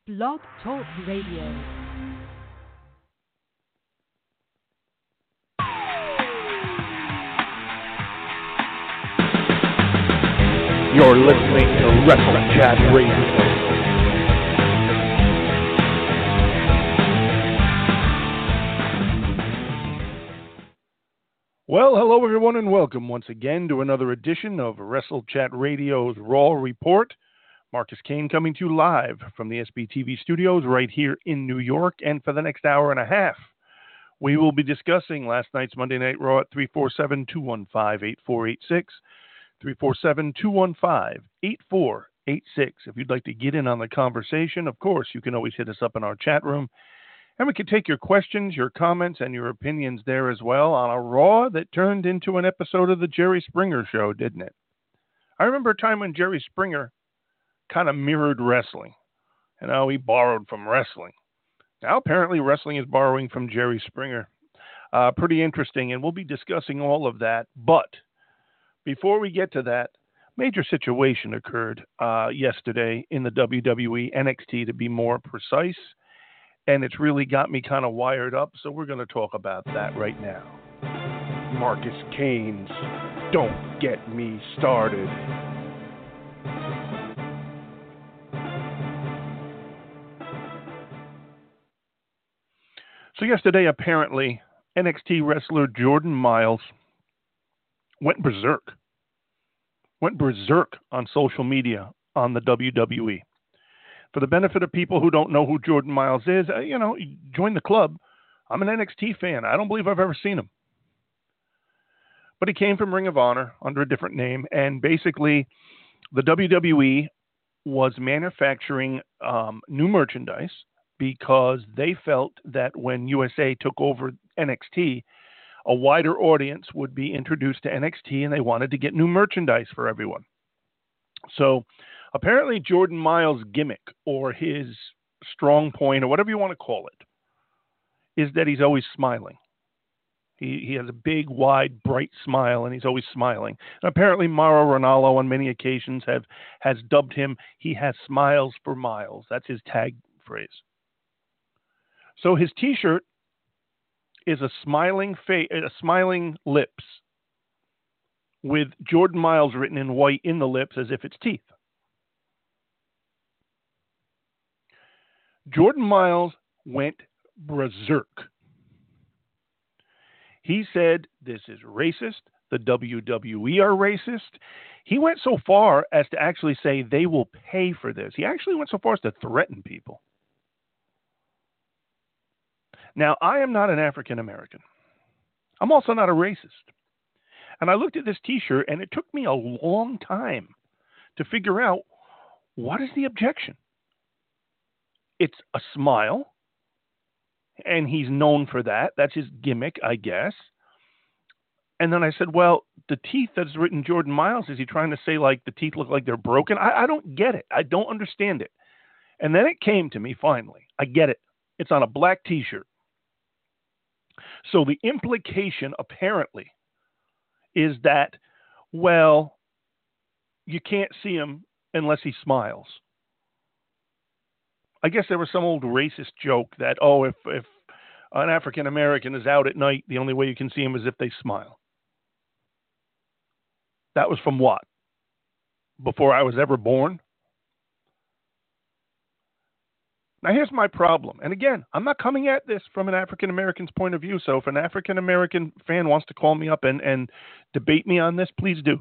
Blog Talk Radio. You're listening to Wrestle Chat Radio. Well, hello everyone and welcome once again to another edition of Wrestle Chat Radio's Raw Report. Marcus Kane coming to you live from the SBTV studios right here in New York, and for the next hour and a half, we will be discussing last night's Monday Night Raw at 347-215-8486. 347-215-8486. If you'd like to get in on the conversation, of course, you can always hit us up in our chat room. And we can take your questions, your comments, and your opinions there as well on a Raw that turned into an episode of the Jerry Springer Show, didn't it? I remember a time when Jerry Springer kind of mirrored wrestling. You know, he borrowed from wrestling. Now, apparently, wrestling is borrowing from Jerry Springer. Pretty interesting, and we'll be discussing all of that. But before we get to that, major situation occurred yesterday in the WWE, NXT to be more precise, and it's really got me kind of wired up, so we're going to talk about that right now. Marcus Kane's Don't Get Me Started. So yesterday, apparently, NXT wrestler Jordan Myles went berserk on social media on the WWE. For the benefit of people who don't know who Jordan Myles is, join the club. I'm an NXT fan. I don't believe I've ever seen him. But he came from Ring of Honor under a different name, and basically the WWE was manufacturing new merchandise because they felt that when USA took over NXT, a wider audience would be introduced to NXT, and they wanted to get new merchandise for everyone. So apparently Jordan Myles' gimmick, or his strong point, or whatever you want to call it, is that he's always smiling. He has a big, wide, bright smile, and he's always smiling. And apparently Mauro Ranallo on many occasions has dubbed him, he has smiles for miles. That's his tag phrase. So his T-shirt is a smiling face, smiling lips, with Jordan Myles written in white in the lips as if it's teeth. Jordan Myles went berserk. He said this is racist. The WWE are racist. He went so far as to actually say they will pay for this. He actually went so far as to threaten people. Now, I am not an African American. I'm also not a racist. And I looked at this T-shirt, and it took me a long time to figure out what is the objection. It's a smile, and he's known for that. That's his gimmick, I guess. And then I said, well, the teeth that's written Jordan Myles, is he trying to say like the teeth look like they're broken? I don't get it. I don't understand it. And then it came to me finally. I get it. It's on a black T-shirt. So the implication apparently is that, well, you can't see him unless he smiles. I guess there was some old racist joke that, if an African American is out at night, the only way you can see him is if they smile. That was from what? Before I was ever born? Now, here's my problem. And again, I'm not coming at this from an African American's point of view. So if an African American fan wants to call me up and debate me on this, please do.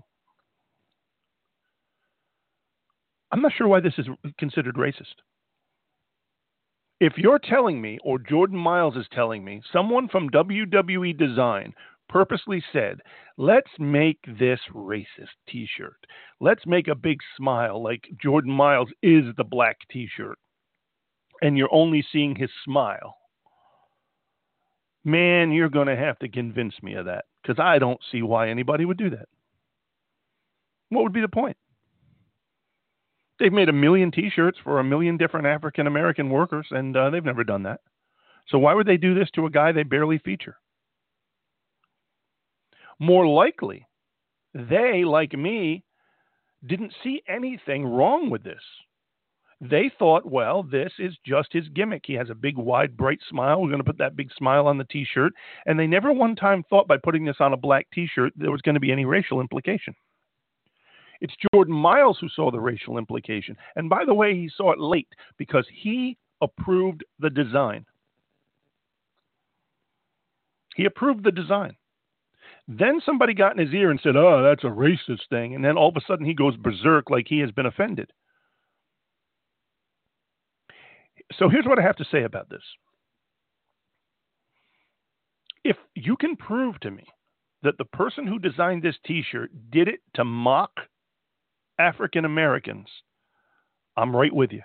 I'm not sure why this is considered racist. If you're telling me, or Jordan Myles is telling me, someone from WWE Design purposely said, let's make this racist T-shirt. Let's make a big smile like Jordan Myles is the black T-shirt, and you're only seeing his smile. Man, you're going to have to convince me of that, because I don't see why anybody would do that. What would be the point? They've made 1 million T-shirts for 1 million different African-American workers, and they've never done that. So why would they do this to a guy they barely feature? More likely, they, like me, didn't see anything wrong with this. They thought, well, this is just his gimmick. He has a big, wide, bright smile. We're going to put that big smile on the T-shirt. And they never one time thought by putting this on a black T-shirt there was going to be any racial implication. It's Jordan Miles who saw the racial implication. And by the way, he saw it late because he approved the design. He approved the design. Then somebody got in his ear and said, oh, that's a racist thing. And then all of a sudden he goes berserk like he has been offended. So here's what I have to say about this. If you can prove to me that the person who designed this T-shirt did it to mock African Americans, I'm right with you.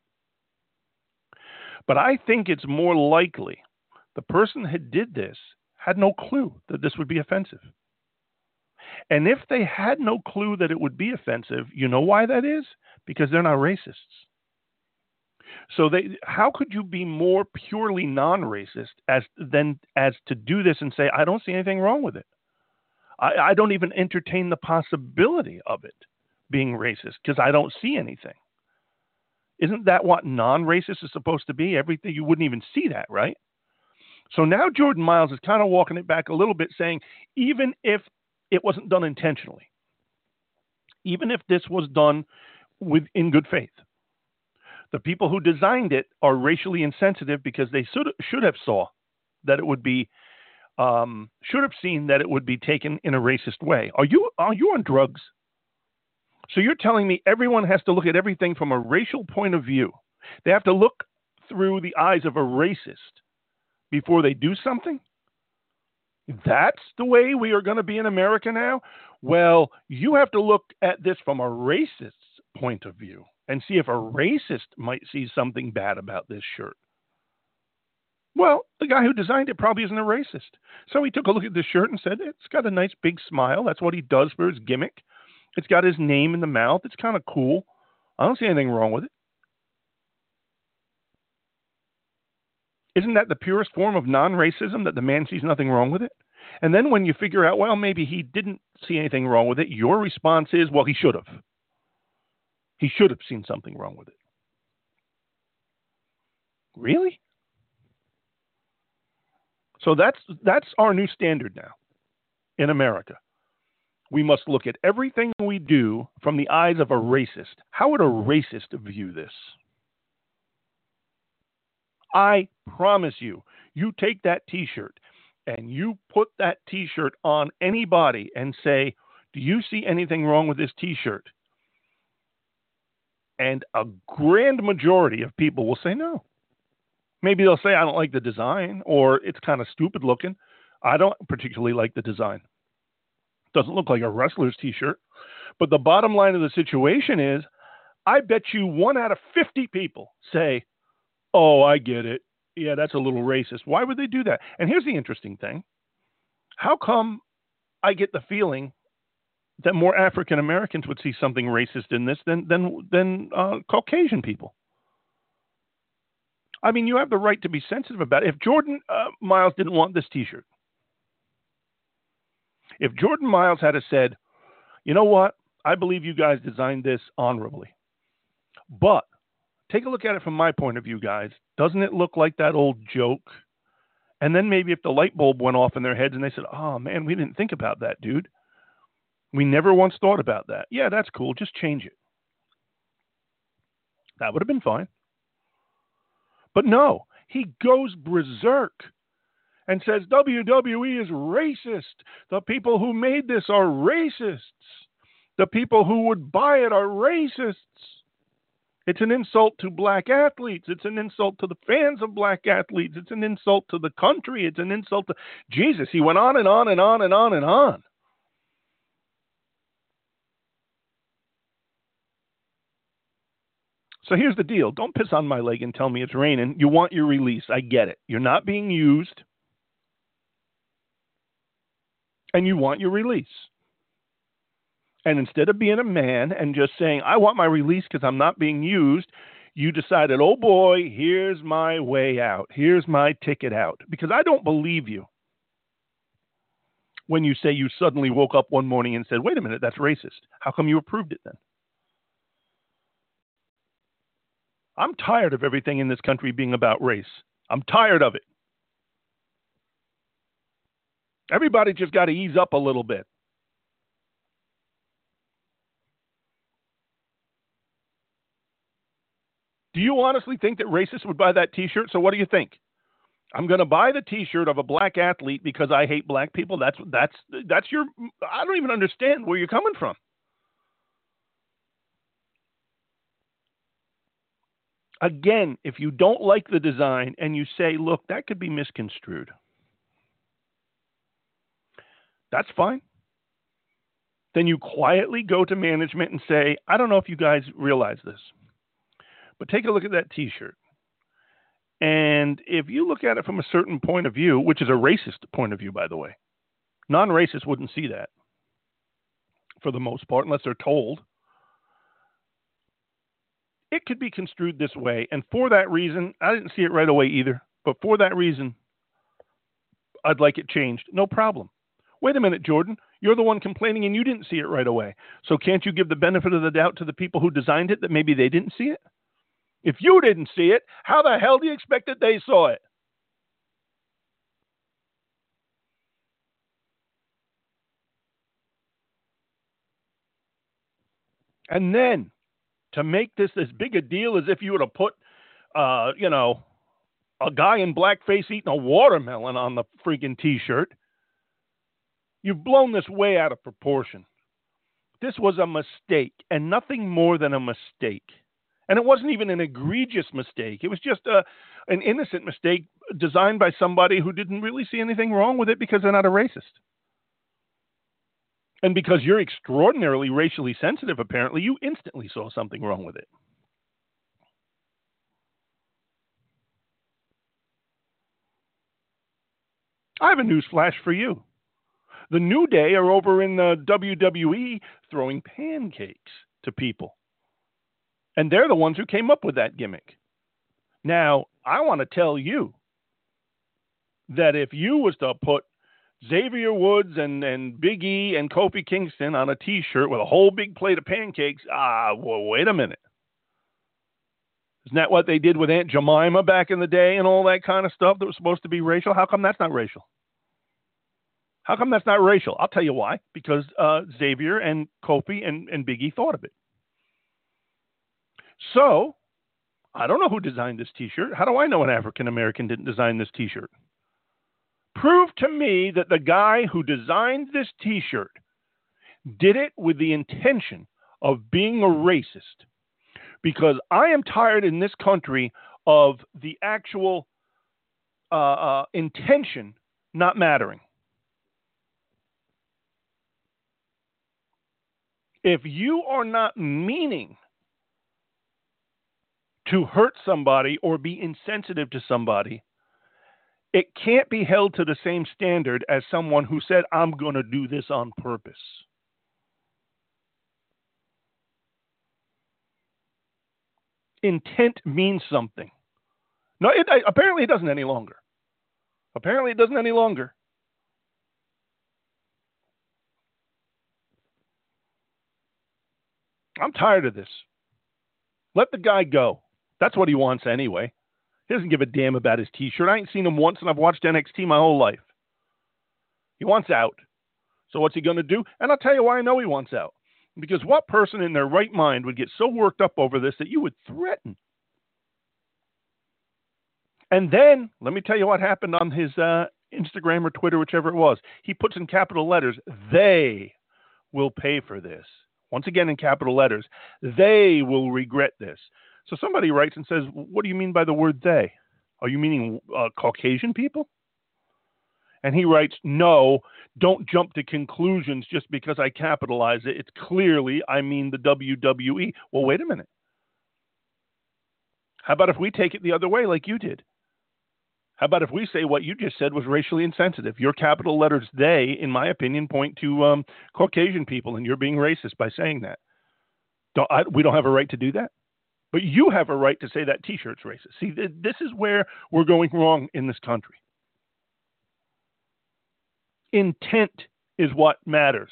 But I think it's more likely the person who did this had no clue that this would be offensive. And if they had no clue that it would be offensive, you know why that is? Because they're not racists. So how could you be more purely non-racist as to do this and say, I don't see anything wrong with it? I don't even entertain the possibility of it being racist because I don't see anything. Isn't that what non-racist is supposed to be? Everything, you wouldn't even see that, right? So now Jordan Miles is kind of walking it back a little bit, saying, even if it wasn't done intentionally, even if this was done in good faith, the people who designed it are racially insensitive because they should have saw that it would be should have seen that it would be taken in a racist way. Are you on drugs? So you're telling me everyone has to look at everything from a racial point of view. They have to look through the eyes of a racist before they do something? That's the way we are going to be in America now? Well, you have to look at this from a racist point of view and see if a racist might see something bad about this shirt. Well, the guy who designed it probably isn't a racist. So he took a look at this shirt and said, it's got a nice big smile. That's what he does for his gimmick. It's got his name in the mouth. It's kind of cool. I don't see anything wrong with it. Isn't that the purest form of non-racism, that the man sees nothing wrong with it? And then when you figure out, well, maybe he didn't see anything wrong with it, your response is, well, he should have. He should have seen something wrong with it. Really? So that's our new standard now in America. We must look at everything we do from the eyes of a racist. How would a racist view this? I promise you, you take that T-shirt and you put that T-shirt on anybody and say, do you see anything wrong with this T-shirt? And a grand majority of people will say no. Maybe they'll say, I don't like the design, or it's kind of stupid looking. I don't particularly like the design. Doesn't look like a wrestler's T-shirt. But the bottom line of the situation is, I bet you 1 out of 50 people say, oh, I get it. Yeah, that's a little racist. Why would they do that? And here's the interesting thing. How come I get the feeling that more African Americans would see something racist in this than Caucasian people? I mean, you have the right to be sensitive about it. If Jordan Miles didn't want this T-shirt, if Jordan Miles had said, you know what, I believe you guys designed this honorably, but take a look at it from my point of view, guys. Doesn't it look like that old joke? And then maybe if the light bulb went off in their heads and they said, oh, man, we didn't think about that, dude. We never once thought about that. Yeah, that's cool. Just change it. That would have been fine. But no, he goes berserk and says WWE is racist. The people who made this are racists. The people who would buy it are racists. It's an insult to black athletes. It's an insult to the fans of black athletes. It's an insult to the country. It's an insult to Jesus. He went on and on and on and on and on. So here's the deal. Don't piss on my leg and tell me it's raining. You want your release. I get it. You're not being used. And you want your release. And instead of being a man and just saying, I want my release because I'm not being used, you decided, oh boy, here's my way out. Here's my ticket out. Because I don't believe you when you say you suddenly woke up one morning and said, wait a minute, that's racist. How come you approved it then? I'm tired of everything in this country being about race. I'm tired of it. Everybody just got to ease up a little bit. Do you honestly think that racists would buy that T-shirt? So what do you think? I'm going to buy the T-shirt of a black athlete because I hate black people. That's your. I don't even understand where you're coming from. Again, if you don't like the design and you say, "Look, that could be misconstrued," that's fine. Then you quietly go to management and say, "I don't know if you guys realize this, but take a look at that T-shirt. And if you look at it from a certain point of view, which is a racist point of view, by the way, non-racists wouldn't see that for the most part, unless they're told. It could be construed this way. And for that reason, I didn't see it right away either. But for that reason, I'd like it changed. No problem. Wait a minute, Jordan. You're the one complaining and you didn't see it right away. So can't you give the benefit of the doubt to the people who designed it that maybe they didn't see it? If you didn't see it, how the hell do you expect that they saw it? And then to make this as big a deal as if you would have put, a guy in blackface eating a watermelon on the freaking T-shirt, you've blown this way out of proportion. This was a mistake and nothing more than a mistake. And it wasn't even an egregious mistake. It was just an innocent mistake designed by somebody who didn't really see anything wrong with it because they're not a racist. And because you're extraordinarily racially sensitive, apparently, you instantly saw something wrong with it. I have a news flash for you. The New Day are over in the WWE throwing pancakes to people. And they're the ones who came up with that gimmick. Now, I want to tell you that if you was to put Xavier Woods and Big E and Kofi Kingston on a T-shirt with a whole big plate of pancakes, well, wait a minute. Isn't that what they did with Aunt Jemima back in the day and all that kind of stuff that was supposed to be racial? How come that's not racial? How come that's not racial? I'll tell you why. Because Xavier and Kofi and Big E thought of it. So, I don't know who designed this T-shirt. How do I know an African American didn't design this T-shirt? Prove to me that the guy who designed this T-shirt did it with the intention of being a racist. Because I am tired in this country of the actual intention not mattering. If you are not meaning to hurt somebody or be insensitive to somebody, it can't be held to the same standard as someone who said, I'm going to do this on purpose. Intent means something. No, apparently it doesn't any longer. Apparently it doesn't any longer. I'm tired of this. Let the guy go. That's what he wants anyway. He doesn't give a damn about his T-shirt. I ain't seen him once, and I've watched NXT my whole life. He wants out. So what's he going to do? And I'll tell you why I know he wants out. Because what person in their right mind would get so worked up over this that you would threaten? And then, let me tell you what happened on his Instagram or Twitter, whichever it was. He puts in capital letters, they will pay for this. Once again, in capital letters, they will regret this. So somebody writes and says, what do you mean by the word they? Are you meaning Caucasian people? And he writes, no, don't jump to conclusions just because I capitalize it. It's clearly, I mean the WWE. Well, wait a minute. How about if we take it the other way like you did? How about if we say what you just said was racially insensitive? Your capital letters, they, in my opinion, point to Caucasian people, and you're being racist by saying that. We don't have a right to do that? But you have a right to say that T-shirt's racist. See, this is where we're going wrong in this country. Intent is what matters.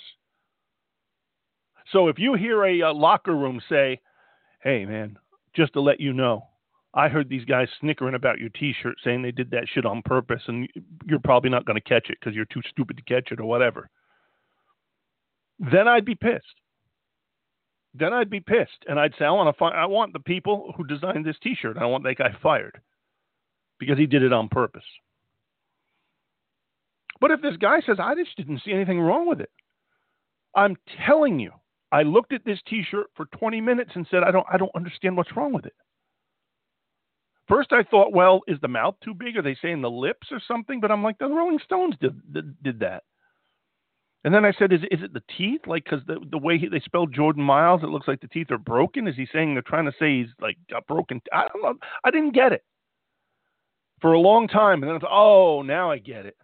So if you hear a locker room say, hey, man, just to let you know, I heard these guys snickering about your T-shirt, saying they did that shit on purpose, and you're probably not going to catch it because you're too stupid to catch it or whatever. Then I'd be pissed. And I'd say, I want the people who designed this T-shirt. I want that guy fired because he did it on purpose. But if this guy says, I just didn't see anything wrong with it, I'm telling you, I looked at this T-shirt for 20 minutes and said, I don't understand what's wrong with it. First, I thought, well, is the mouth too big? Are they saying the lips or something? But I'm like, the Rolling Stones did that. And then I said, is it the teeth? Like, because the way they spelled Jordan Miles, it looks like the teeth are broken. Is he saying they're trying to say he's like got broken? I don't know. I didn't get it for a long time. And then I thought, now I get it.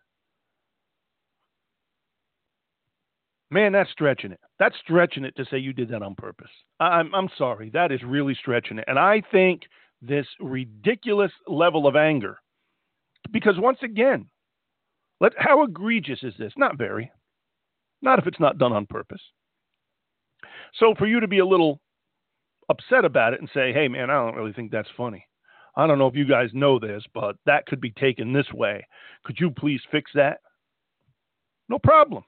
Man, that's stretching it. That's stretching it to say you did that on purpose. I'm sorry. That is really stretching it. And I think this ridiculous level of anger, because once again, how egregious is this? Not very. Not if it's not done on purpose. So for you to be a little upset about it and say, hey, man, I don't really think that's funny. I don't know if you guys know this, but that could be taken this way. Could you please fix that? No problem.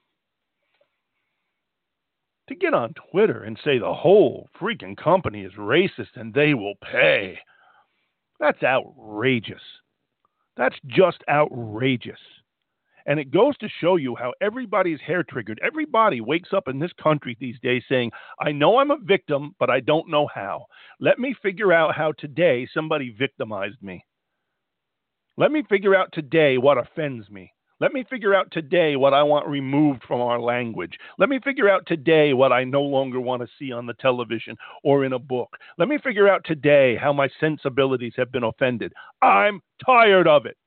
To get on Twitter and say the whole freaking company is racist and they will pay, that's outrageous. That's just outrageous. And it goes to show you how everybody's hair triggered. Everybody wakes up in this country these days saying, I know I'm a victim, but I don't know how. Let me figure out how today somebody victimized me. Let me figure out today what offends me. Let me figure out today what I want removed from our language. Let me figure out today what I no longer want to see on the television or in a book. Let me figure out today how my sensibilities have been offended. I'm tired of it.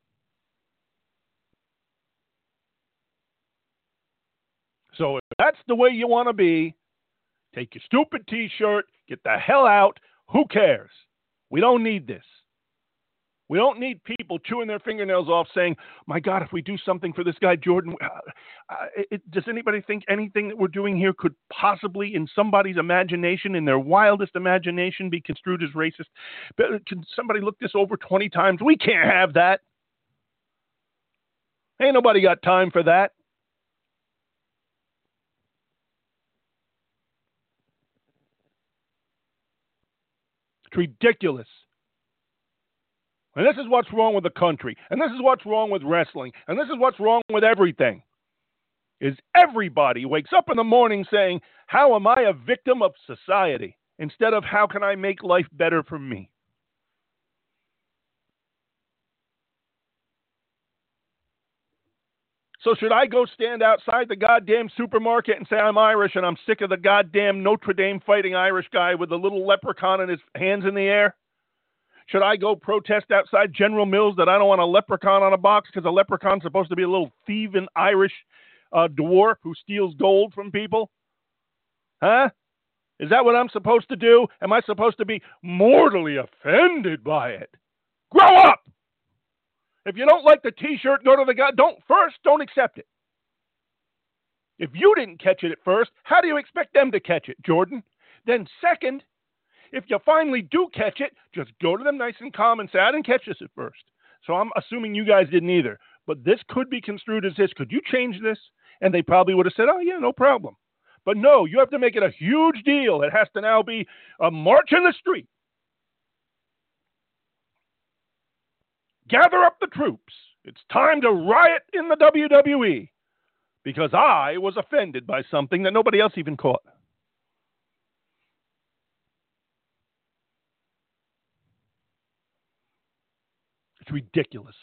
So if that's the way you want to be, take your stupid T-shirt, get the hell out. Who cares? We don't need this. We don't need people chewing their fingernails off saying, my God, if we do something for this guy, Jordan, does anybody think anything that we're doing here could possibly, in somebody's imagination, in their wildest imagination, be construed as racist? Can somebody look this over 20 times? We can't have that. Ain't nobody got time for that. It's ridiculous. And this is what's wrong with the country. And this is what's wrong with wrestling. And this is what's wrong with everything. Is everybody wakes up in the morning saying, how am I a victim of society? Instead of how can I make life better for me? So should I go stand outside the goddamn supermarket and say I'm Irish and I'm sick of the goddamn Notre Dame fighting Irish guy with a little leprechaun and his hands in the air? Should I go protest outside General Mills that I don't want a leprechaun on a box because a leprechaun's supposed to be a little thieving Irish dwarf who steals gold from people? Huh? Is that what I'm supposed to do? Am I supposed to be mortally offended by it? Grow up! If you don't like the T-shirt, go to the guy. Don't accept it. If you didn't catch it at first, how do you expect them to catch it, Jordan? Then second, if you finally do catch it, just go to them nice and calm and say, I didn't catch this at first. So I'm assuming you guys didn't either. But this could be construed as this. Could you change this? And they probably would have said, oh, yeah, no problem. But no, you have to make it a huge deal. It has to now be a march in the street. Gather up the troops. It's time to riot in the WWE because I was offended by something that nobody else even caught. It's ridiculous.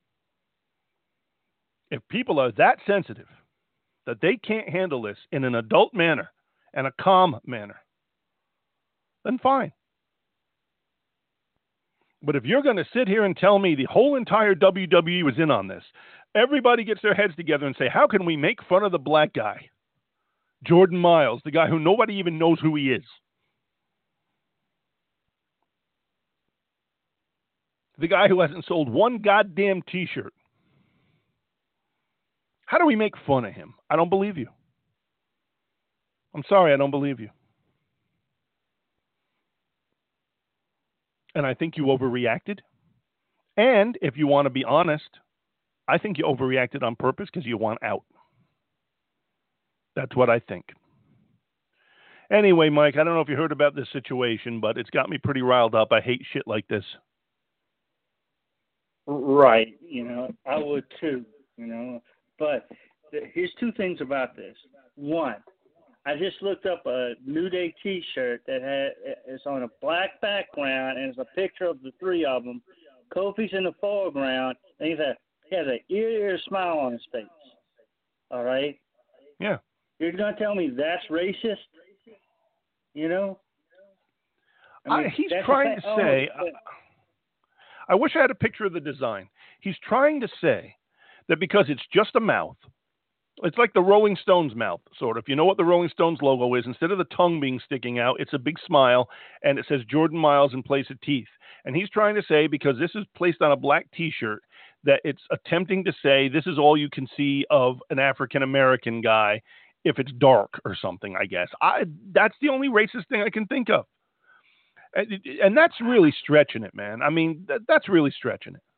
If people are that sensitive that they can't handle this in an adult manner and a calm manner, then fine. But if you're going to sit here and tell me the whole entire WWE was in on this, everybody gets their heads together and say, how can we make fun of the black guy, Jordan Miles, the guy who nobody even knows who he is? The guy who hasn't sold one goddamn T-shirt. How do we make fun of him? I don't believe you. I'm sorry, I don't believe you. And I think you overreacted. And if you want to be honest, I think you overreacted on purpose because you want out. That's what I think. Anyway, Mike, I don't know if you heard about this situation, but it's got me pretty riled up. I hate shit like this. Right. I would too. But here's two things about this. One, I just looked up a New Day T-shirt that it's on a black background, and it's a picture of the three of them. Kofi's in the foreground, and he has an ear smile on his face. All right? Yeah. You're going to tell me that's racist? He's trying to say, I wish I had a picture of the design. He's trying to say that because it's just a mouth, it's like the Rolling Stones mouth, sort of. You know what the Rolling Stones logo is? Instead of the tongue being sticking out, it's a big smile, and it says Jordan Miles in place of teeth. And he's trying to say, because this is placed on a black T-shirt, that it's attempting to say this is all you can see of an African-American guy if it's dark or something, I guess. That's the only racist thing I can think of. And that's really stretching it, man. I mean, that's really stretching it.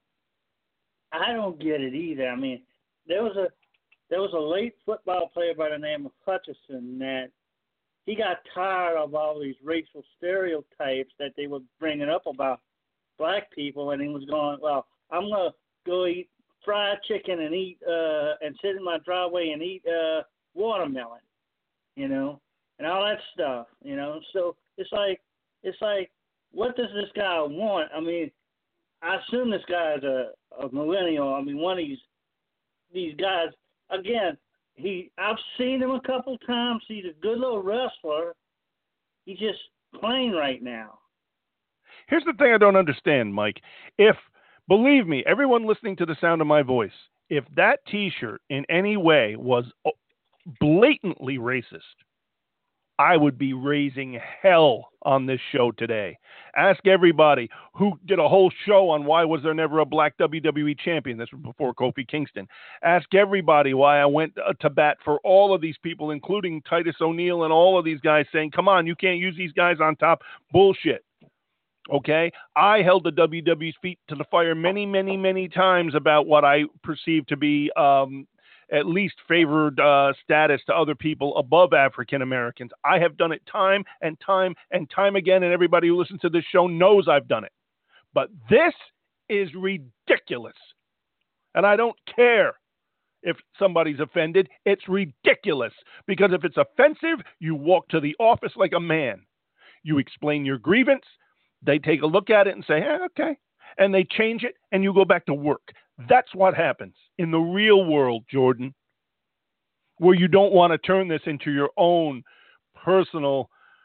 I don't get it either. There was a late football player by the name of Hutchinson that he got tired of all these racial stereotypes that they were bringing up about black people, and he was going, well, I'm going to go eat fried chicken and and sit in my driveway and eat watermelon, and all that stuff, So it's like, what does this guy want? I assume this guy is a millennial. One of these guys. Again, I've seen him a couple times. He's a good little wrestler. He's just plain right now. Here's the thing I don't understand, Mike. Believe me, everyone listening to the sound of my voice, if that T-shirt in any way was blatantly racist, I would be raising hell on this show today. Ask everybody who did a whole show on why was there never a black WWE champion. This was before Kofi Kingston. Ask everybody why I went to bat for all of these people, including Titus O'Neil and all of these guys saying, come on, you can't use these guys on top. Bullshit. Okay? I held the WWE's feet to the fire many, many, many times about what I perceived to be at least favored status to other people above African Americans. I have done it time and time and time again, and everybody who listens to this show knows I've done it. But this is ridiculous. And I don't care if somebody's offended. It's ridiculous. Because if it's offensive, you walk to the office like a man. You explain your grievance. They take a look at it and say, okay. And they change it, and you go back to work. That's what happens in the real world, Jordan, where you don't want to turn this into your own personal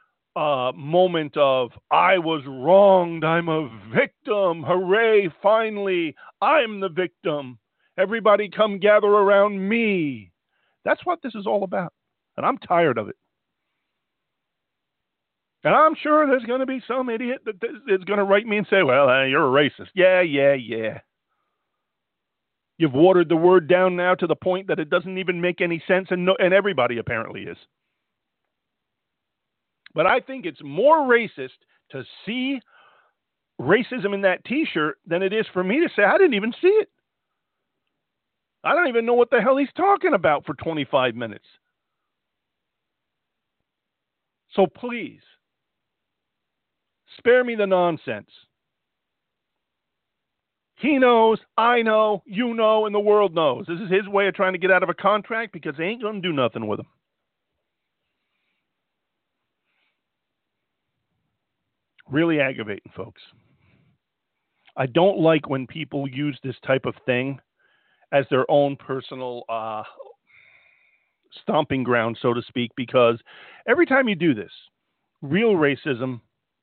moment of, I was wronged, I'm a victim, hooray, finally, I'm the victim. Everybody come gather around me. That's what this is all about, and I'm tired of it. And I'm sure there's going to be some idiot that is going to write me and say, well, you're a racist. Yeah. You've watered the word down now to the point that it doesn't even make any sense, and everybody apparently is. But I think it's more racist to see racism in that T-shirt than it is for me to say, I didn't even see it. I don't even know what the hell he's talking about for 25 minutes. So please, spare me the nonsense. He knows, I know, you know, and the world knows. This is his way of trying to get out of a contract because they ain't going to do nothing with him. Really aggravating, folks. I don't like when people use this type of thing as their own personal stomping ground, so to speak, because every time you do this, real racism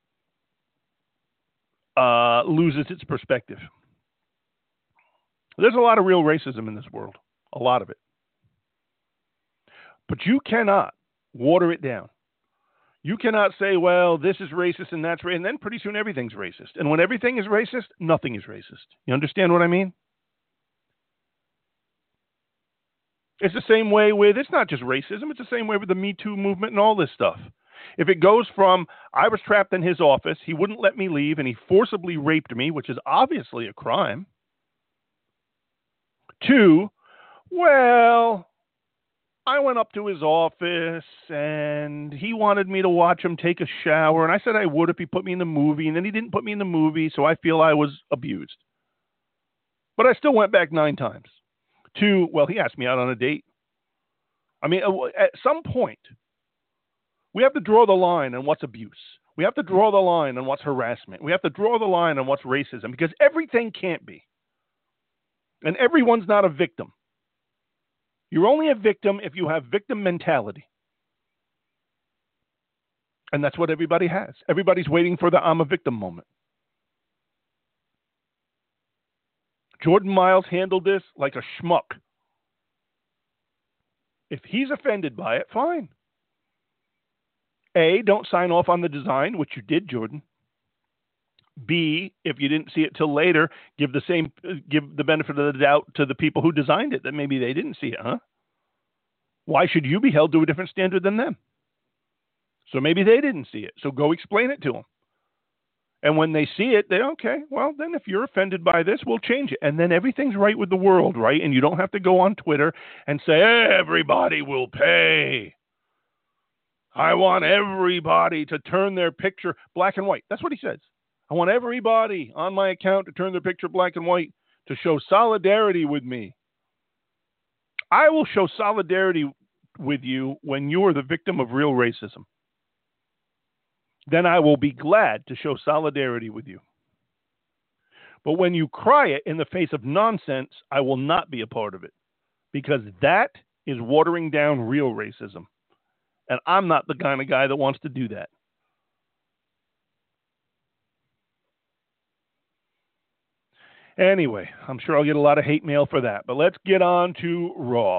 loses its perspective. There's a lot of real racism in this world, a lot of it. But you cannot water it down. You cannot say, well, this is racist and that's racist, and then pretty soon everything's racist. And when everything is racist, nothing is racist. You understand what I mean? It's the same way with, it's not just racism, it's the same way with the Me Too movement and all this stuff. If it goes from I was trapped in his office, he wouldn't let me leave, and he forcibly raped me, which is obviously a crime, to, well, I went up to his office and he wanted me to watch him take a shower, and I said I would if he put me in the movie, and then he didn't put me in the movie, so I feel I was abused. But I still went back 9 times. To, well, he asked me out on a date. I mean, at some point, we have to draw the line on what's abuse. We have to draw the line on what's harassment. We have to draw the line on what's racism, because everything can't be. And everyone's not a victim. You're only a victim if you have victim mentality. And that's what everybody has. Everybody's waiting for the I'm a victim moment. Jordan Miles handled this like a schmuck. If he's offended by it, fine. A, don't sign off on the design, which you did, Jordan. B, if you didn't see it till later, give the benefit of the doubt to the people who designed it that maybe they didn't see it, huh? Why should you be held to a different standard than them? So maybe they didn't see it. So go explain it to them. And when they see it, they're okay. Well, then if you're offended by this, we'll change it. And then everything's right with the world, right? And you don't have to go on Twitter and say, everybody will pay. I want everybody to turn their picture black and white. That's what he says. I want everybody on my account to turn their picture black and white to show solidarity with me. I will show solidarity with you when you are the victim of real racism. Then I will be glad to show solidarity with you. But when you cry it in the face of nonsense, I will not be a part of it, because that is watering down real racism. And I'm not the kind of guy that wants to do that. Anyway, I'm sure I'll get a lot of hate mail for that. But let's get on to Raw.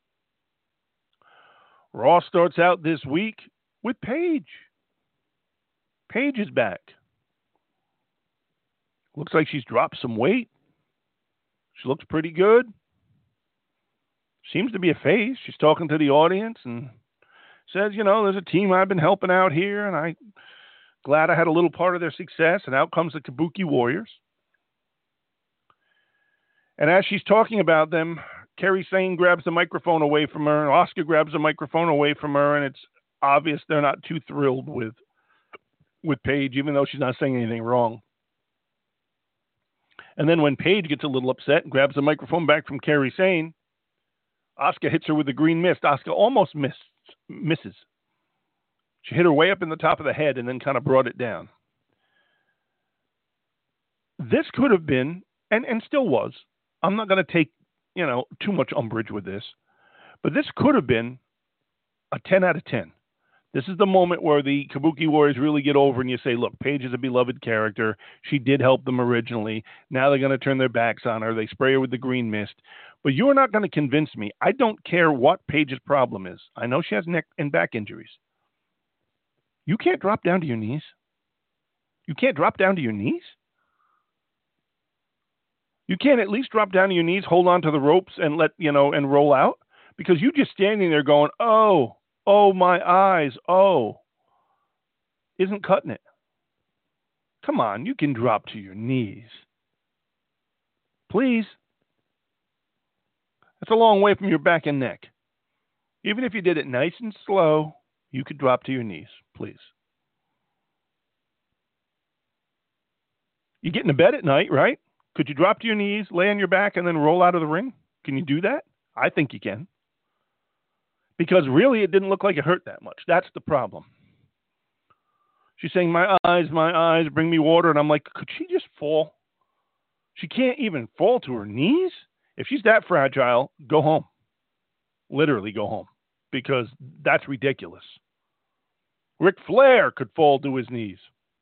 Raw starts out this week with Paige. Paige is back. Looks like she's dropped some weight. She looks pretty good. Seems to be a face. She's talking to the audience and says, there's a team I've been helping out here, and I'm glad I had a little part of their success, and out comes the Kabuki Warriors. And as she's talking about them, Kairi Sane grabs the microphone away from her, and Asuka grabs the microphone away from her, and it's obvious they're not too thrilled with Paige, even though she's not saying anything wrong. And then when Paige gets a little upset and grabs the microphone back from Kairi Sane, Asuka hits her with the green mist. Asuka almost misses. She hit her way up in the top of the head and then kind of brought it down. This could have been, and still was, I'm not going to take, too much umbrage with this, but this could have been a 10 out of 10. This is the moment where the Kabuki Warriors really get over and you say, look, Paige is a beloved character. She did help them originally. Now they're going to turn their backs on her. They spray her with the green mist. But you're not going to convince me. I don't care what Paige's problem is. I know she has neck and back injuries. You can't drop down to your knees. You can't drop down to your knees? You can't at least drop down to your knees, hold on to the ropes and and roll out? Because you just standing there going, oh, my eyes, isn't cutting it. Come on, you can drop to your knees. Please. That's a long way from your back and neck. Even if you did it nice and slow, you could drop to your knees, please. You get into bed at night, right? Could you drop to your knees, lay on your back, and then roll out of the ring? Can you do that? I think you can. Because really, it didn't look like it hurt that much. That's the problem. She's saying, my eyes, bring me water. And I'm like, could she just fall? She can't even fall to her knees? If she's that fragile, go home. Literally go home. Because that's ridiculous. Ric Flair could fall to his knees.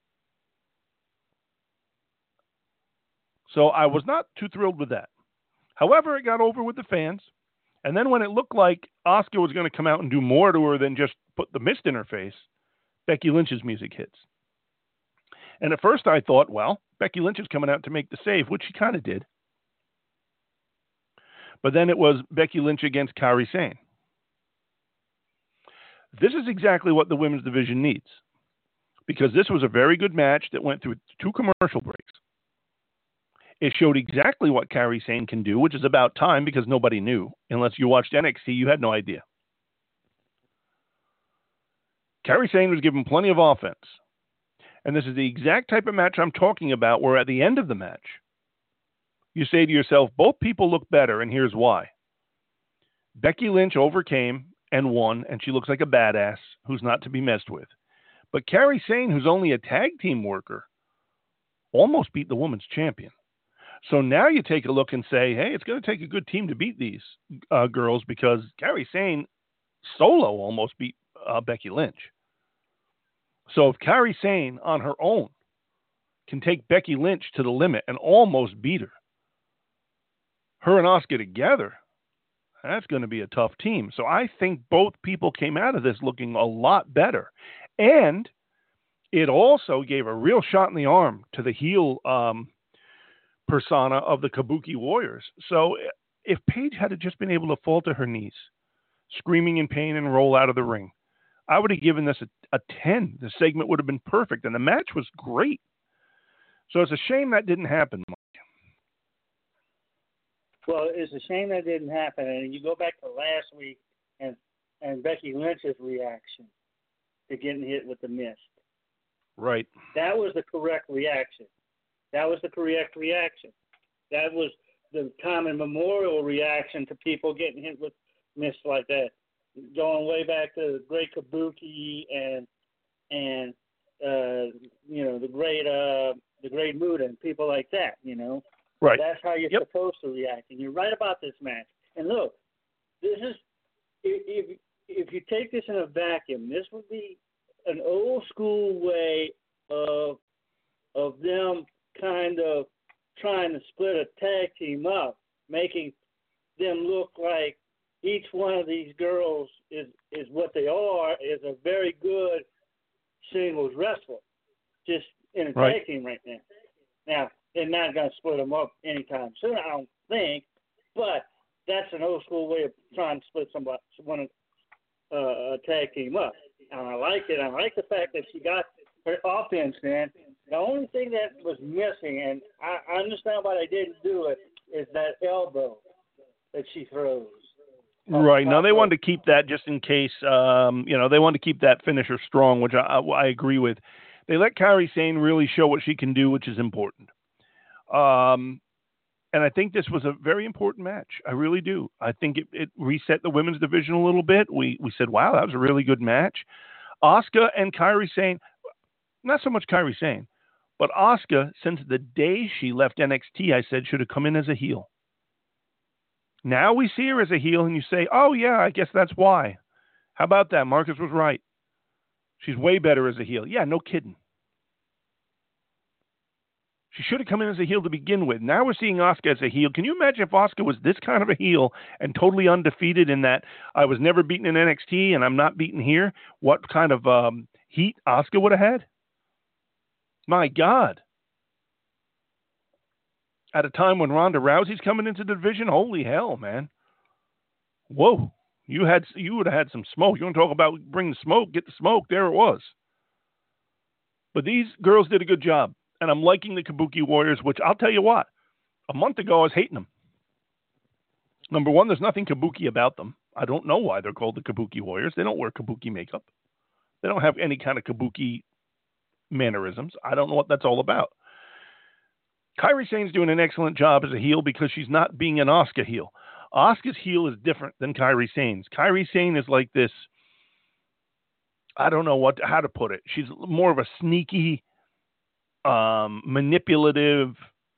So I was not too thrilled with that. However, it got over with the fans. And then when it looked like Asuka was going to come out and do more to her than just put the mist in her face, Becky Lynch's music hits. And at first I thought, well, Becky Lynch is coming out to make the save, which she kind of did. But then it was Becky Lynch against Kairi Sane. This is exactly what the women's division needs, because this was a very good match that went through 2 commercial breaks. It showed exactly what Kairi Sane can do, which is about time because nobody knew. Unless you watched NXT, you had no idea. Kairi Sane was given plenty of offense. And this is the exact type of match I'm talking about, where at the end of the match, you say to yourself, both people look better, and here's why. Becky Lynch overcame and won, and she looks like a badass who's not to be messed with. But Kairi Sane, who's only a tag team worker, almost beat the women's champion. So now you take a look and say, hey, it's going to take a good team to beat these girls, because Kairi Sane solo almost beat Becky Lynch. So if Kairi Sane on her own can take Becky Lynch to the limit and almost beat her and Asuka together, that's going to be a tough team. So I think both people came out of this looking a lot better. And it also gave a real shot in the arm to the heel persona of the Kabuki Warriors. So if Paige had just been able to fall to her knees, screaming in pain, and roll out of the ring, I would have given this a 10. The segment would have been perfect, and the match was great. So it's a shame that didn't happen, Mike. Well, it's a shame that didn't happen. And you go back to last week and Becky Lynch's reaction to getting hit with the mist. Right. That was the correct reaction. That was the correct reaction. That was the common memorial reaction to people getting hit with mist like that. Going way back to Great Kabuki and the Great Muda and people like that, Right. That's how you're supposed to react. And you're right about this match. And look, this is if you take this in a vacuum, this would be an old school way of them kind of trying to split a tag team up, making them look like each one of these girls is what they are, is a very good singles wrestler, just in a tag team right now. Now, they're not going to split them up anytime soon, I don't think, but that's an old school way of trying to split a tag team up. And I like it. I like the fact that she got her offense in. The only thing that was missing, and I understand why they didn't do it, is that elbow that she throws. Right. Now, they wanted to keep that just in case, they wanted to keep that finisher strong, which I agree with. They let Kairi Sane really show what she can do, which is important. And I think this was a very important match. I really do. I think it reset the women's division a little bit. We said, wow, that was a really good match. Asuka and Kairi Sane, not so much Kairi Sane, but Asuka, since the day she left NXT, I said, should have come in as a heel. Now we see her as a heel, and you say, oh, yeah, I guess that's why. How about that? Marcus was right. She's way better as a heel. Yeah, no kidding. She should have come in as a heel to begin with. Now we're seeing Asuka as a heel. Can you imagine if Asuka was this kind of a heel and totally undefeated in that I was never beaten in NXT and I'm not beaten here? What kind of heat Asuka would have had? My God. At a time when Ronda Rousey's coming into the division, holy hell, man. Whoa. You would have had some smoke. You want to talk about bring the smoke, get the smoke, there it was. But these girls did a good job. And I'm liking the Kabuki Warriors, which I'll tell you what, a month ago I was hating them. Number one, there's nothing Kabuki about them. I don't know why they're called the Kabuki Warriors. They don't wear Kabuki makeup. They don't have any kind of Kabuki mannerisms. I don't know what that's all about. Kairi Sane's doing an excellent job as a heel because she's not being an Asuka heel. Asuka's heel is different than Kairi Sane's. Kairi Sane is like this, I don't know how to put it. She's more of a sneaky, manipulative,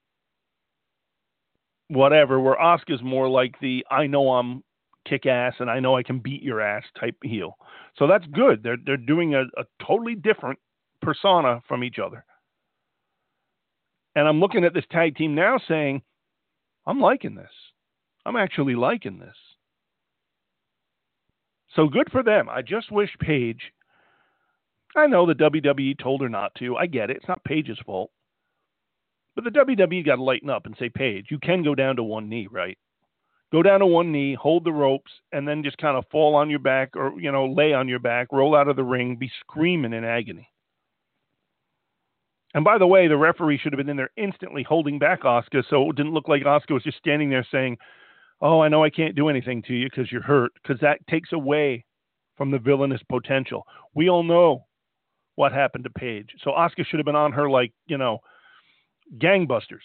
whatever, where Asuka's more like the I know I'm kick ass and I know I can beat your ass type heel. So that's good. They're doing a totally different persona from each other. And I'm looking at this tag team now saying, I'm liking this. I'm actually liking this. So good for them. I just wish Paige, I know the WWE told her not to. I get it. It's not Paige's fault. But the WWE got to lighten up and say, Paige, you can go down to one knee, right? Go down to one knee, hold the ropes, and then just kind of fall on your back or, lay on your back, roll out of the ring, be screaming in agony. And by the way, the referee should have been in there instantly holding back Asuka so it didn't look like Asuka was just standing there saying, "Oh, I know I can't do anything to you because you're hurt," because that takes away from the villainous potential. We all know what happened to Paige. So Asuka should have been on her like, gangbusters.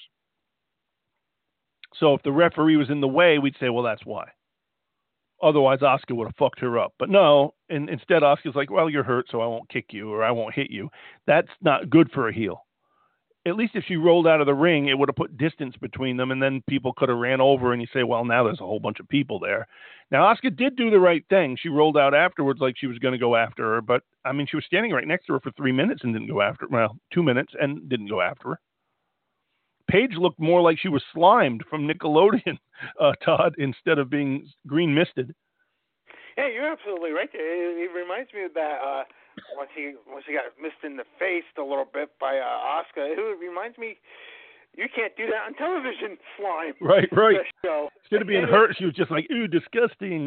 So if the referee was in the way, we'd say, well, that's why. Otherwise, Asuka would have fucked her up. But no, instead, Asuka's like, well, you're hurt, so I won't kick you or I won't hit you. That's not good for a heel. At least if she rolled out of the ring, it would have put distance between them, and then people could have ran over, and you say, well, now there's a whole bunch of people there. Now, Asuka did do the right thing. She rolled out afterwards like she was going to go after her, but, she was standing right next to her for 3 minutes and didn't go after her. Well, 2 minutes and didn't go after her. Paige looked more like she was slimed from Nickelodeon, Todd, instead of being green misted. Yeah, you're absolutely right. It reminds me of that once he got missed in the face a little bit by Asuka. It reminds me, you can't do that on television, slime. Right. Instead of being hurt, she was just like, ooh, disgusting.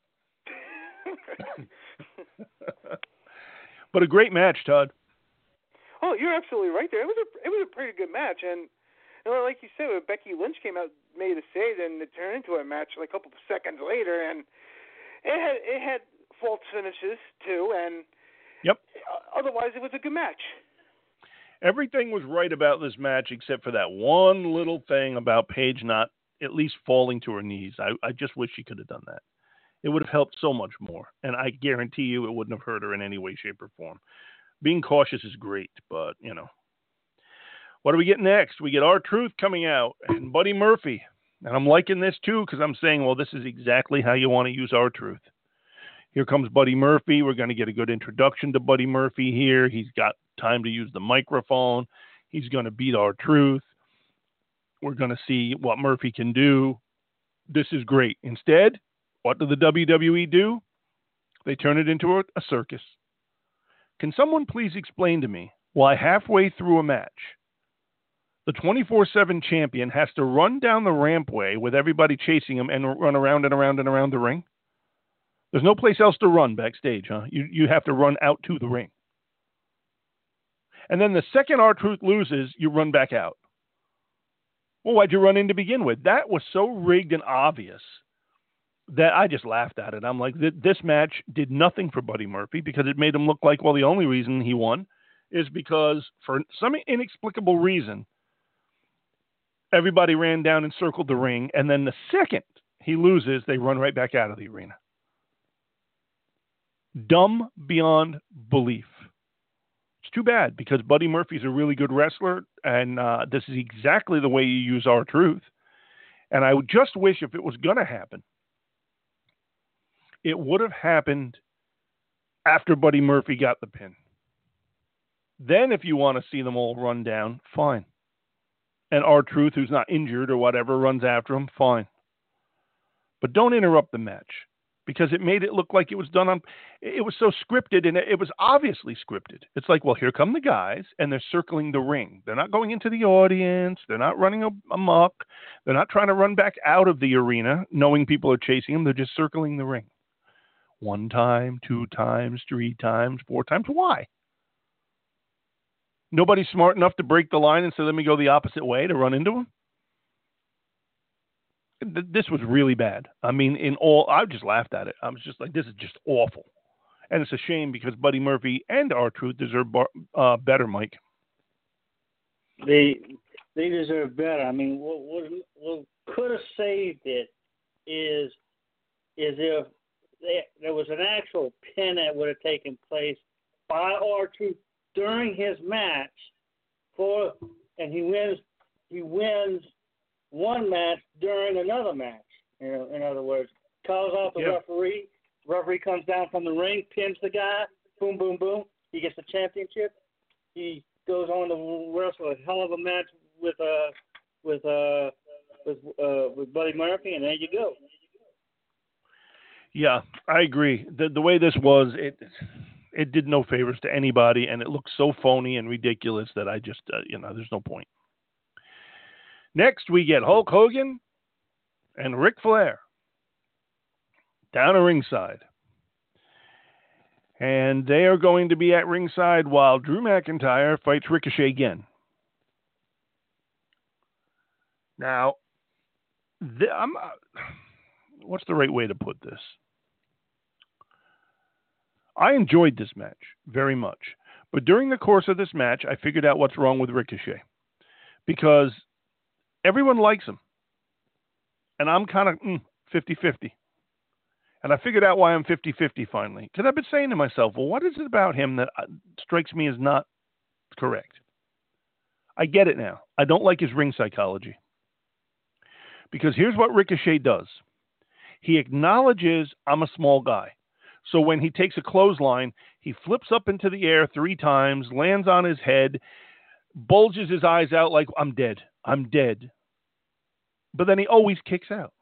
But a great match, Todd. Oh, you're absolutely right there. It was a pretty good match, and like you said, when Becky Lynch came out, made a save, and it turned into a match like a couple of seconds later, and it had false finishes too, and yep. Otherwise, it was a good match. Everything was right about this match except for that one little thing about Paige not at least falling to her knees. I just wish she could have done that. It would have helped so much more, and I guarantee you it wouldn't have hurt her in any way, shape, or form. Being cautious is great, but, What do we get next? We get R-Truth coming out and Buddy Murphy. And I'm liking this, too, because I'm saying, well, this is exactly how you want to use R-Truth. Here comes Buddy Murphy. We're going to get a good introduction to Buddy Murphy here. He's got time to use the microphone. He's going to beat R-Truth. We're going to see what Murphy can do. This is great. Instead, what do the WWE do? They turn it into a circus. Can someone please explain to me why halfway through a match, the 24/7 champion has to run down the rampway with everybody chasing him and run around and around and around the ring? There's no place else to run backstage, huh? You have to run out to the ring. And then the second R-Truth loses, you run back out. Well, why'd you run in to begin with? That was so rigged and obvious that I just laughed at it. I'm like, this match did nothing for Buddy Murphy because it made him look like, well, the only reason he won is because for some inexplicable reason, everybody ran down and circled the ring, and then the second he loses, they run right back out of the arena. Dumb beyond belief. It's too bad because Buddy Murphy's a really good wrestler, and this is exactly the way you use R-Truth. And I would just wish if it was going to happen, it would have happened after Buddy Murphy got the pin. Then if you want to see them all run down, fine. And R-Truth, who's not injured or whatever, runs after him, fine. But don't interrupt the match because it made it look like it was done on... It was so scripted, and it was obviously scripted. It's like, well, here come the guys, and they're circling the ring. They're not going into the audience. They're not running amok. They're not trying to run back out of the arena knowing people are chasing them. They're just circling the ring. 1 time, 2 times, 3 times, 4 times. Why? Nobody's smart enough to break the line and say, let me go the opposite way to run into him? This was really bad. I mean, I just laughed at it. I was just like, this is just awful. And it's a shame because Buddy Murphy and R-Truth deserve better, Mike. They deserve better. I mean, what could have saved it is if there was an actual pin that would have taken place by R-Truth during his match, and he wins one match during another match. In other words, calls off the referee. Referee comes down from the ring, pins the guy. Boom, boom, boom. He gets the championship. He goes on to wrestle a hell of a match with Buddy Murphy, and there you go. Yeah, I agree. The way this was, it did no favors to anybody, and it looked so phony and ridiculous that I just, there's no point. Next, we get Hulk Hogan and Ric Flair down at ringside. And they are going to be at ringside while Drew McIntyre fights Ricochet again. Now, what's the right way to put this? I enjoyed this match very much. But during the course of this match, I figured out what's wrong with Ricochet. Because everyone likes him. And I'm kind of 50-50. And I figured out why I'm 50-50 finally. Because I've been saying to myself, well, what is it about him that strikes me as not correct? I get it now. I don't like his ring psychology. Because here's what Ricochet does. He acknowledges I'm a small guy. So when he takes a clothesline, he flips up into the air 3 times, lands on his head, bulges his eyes out like, I'm dead. I'm dead. But then he always kicks out.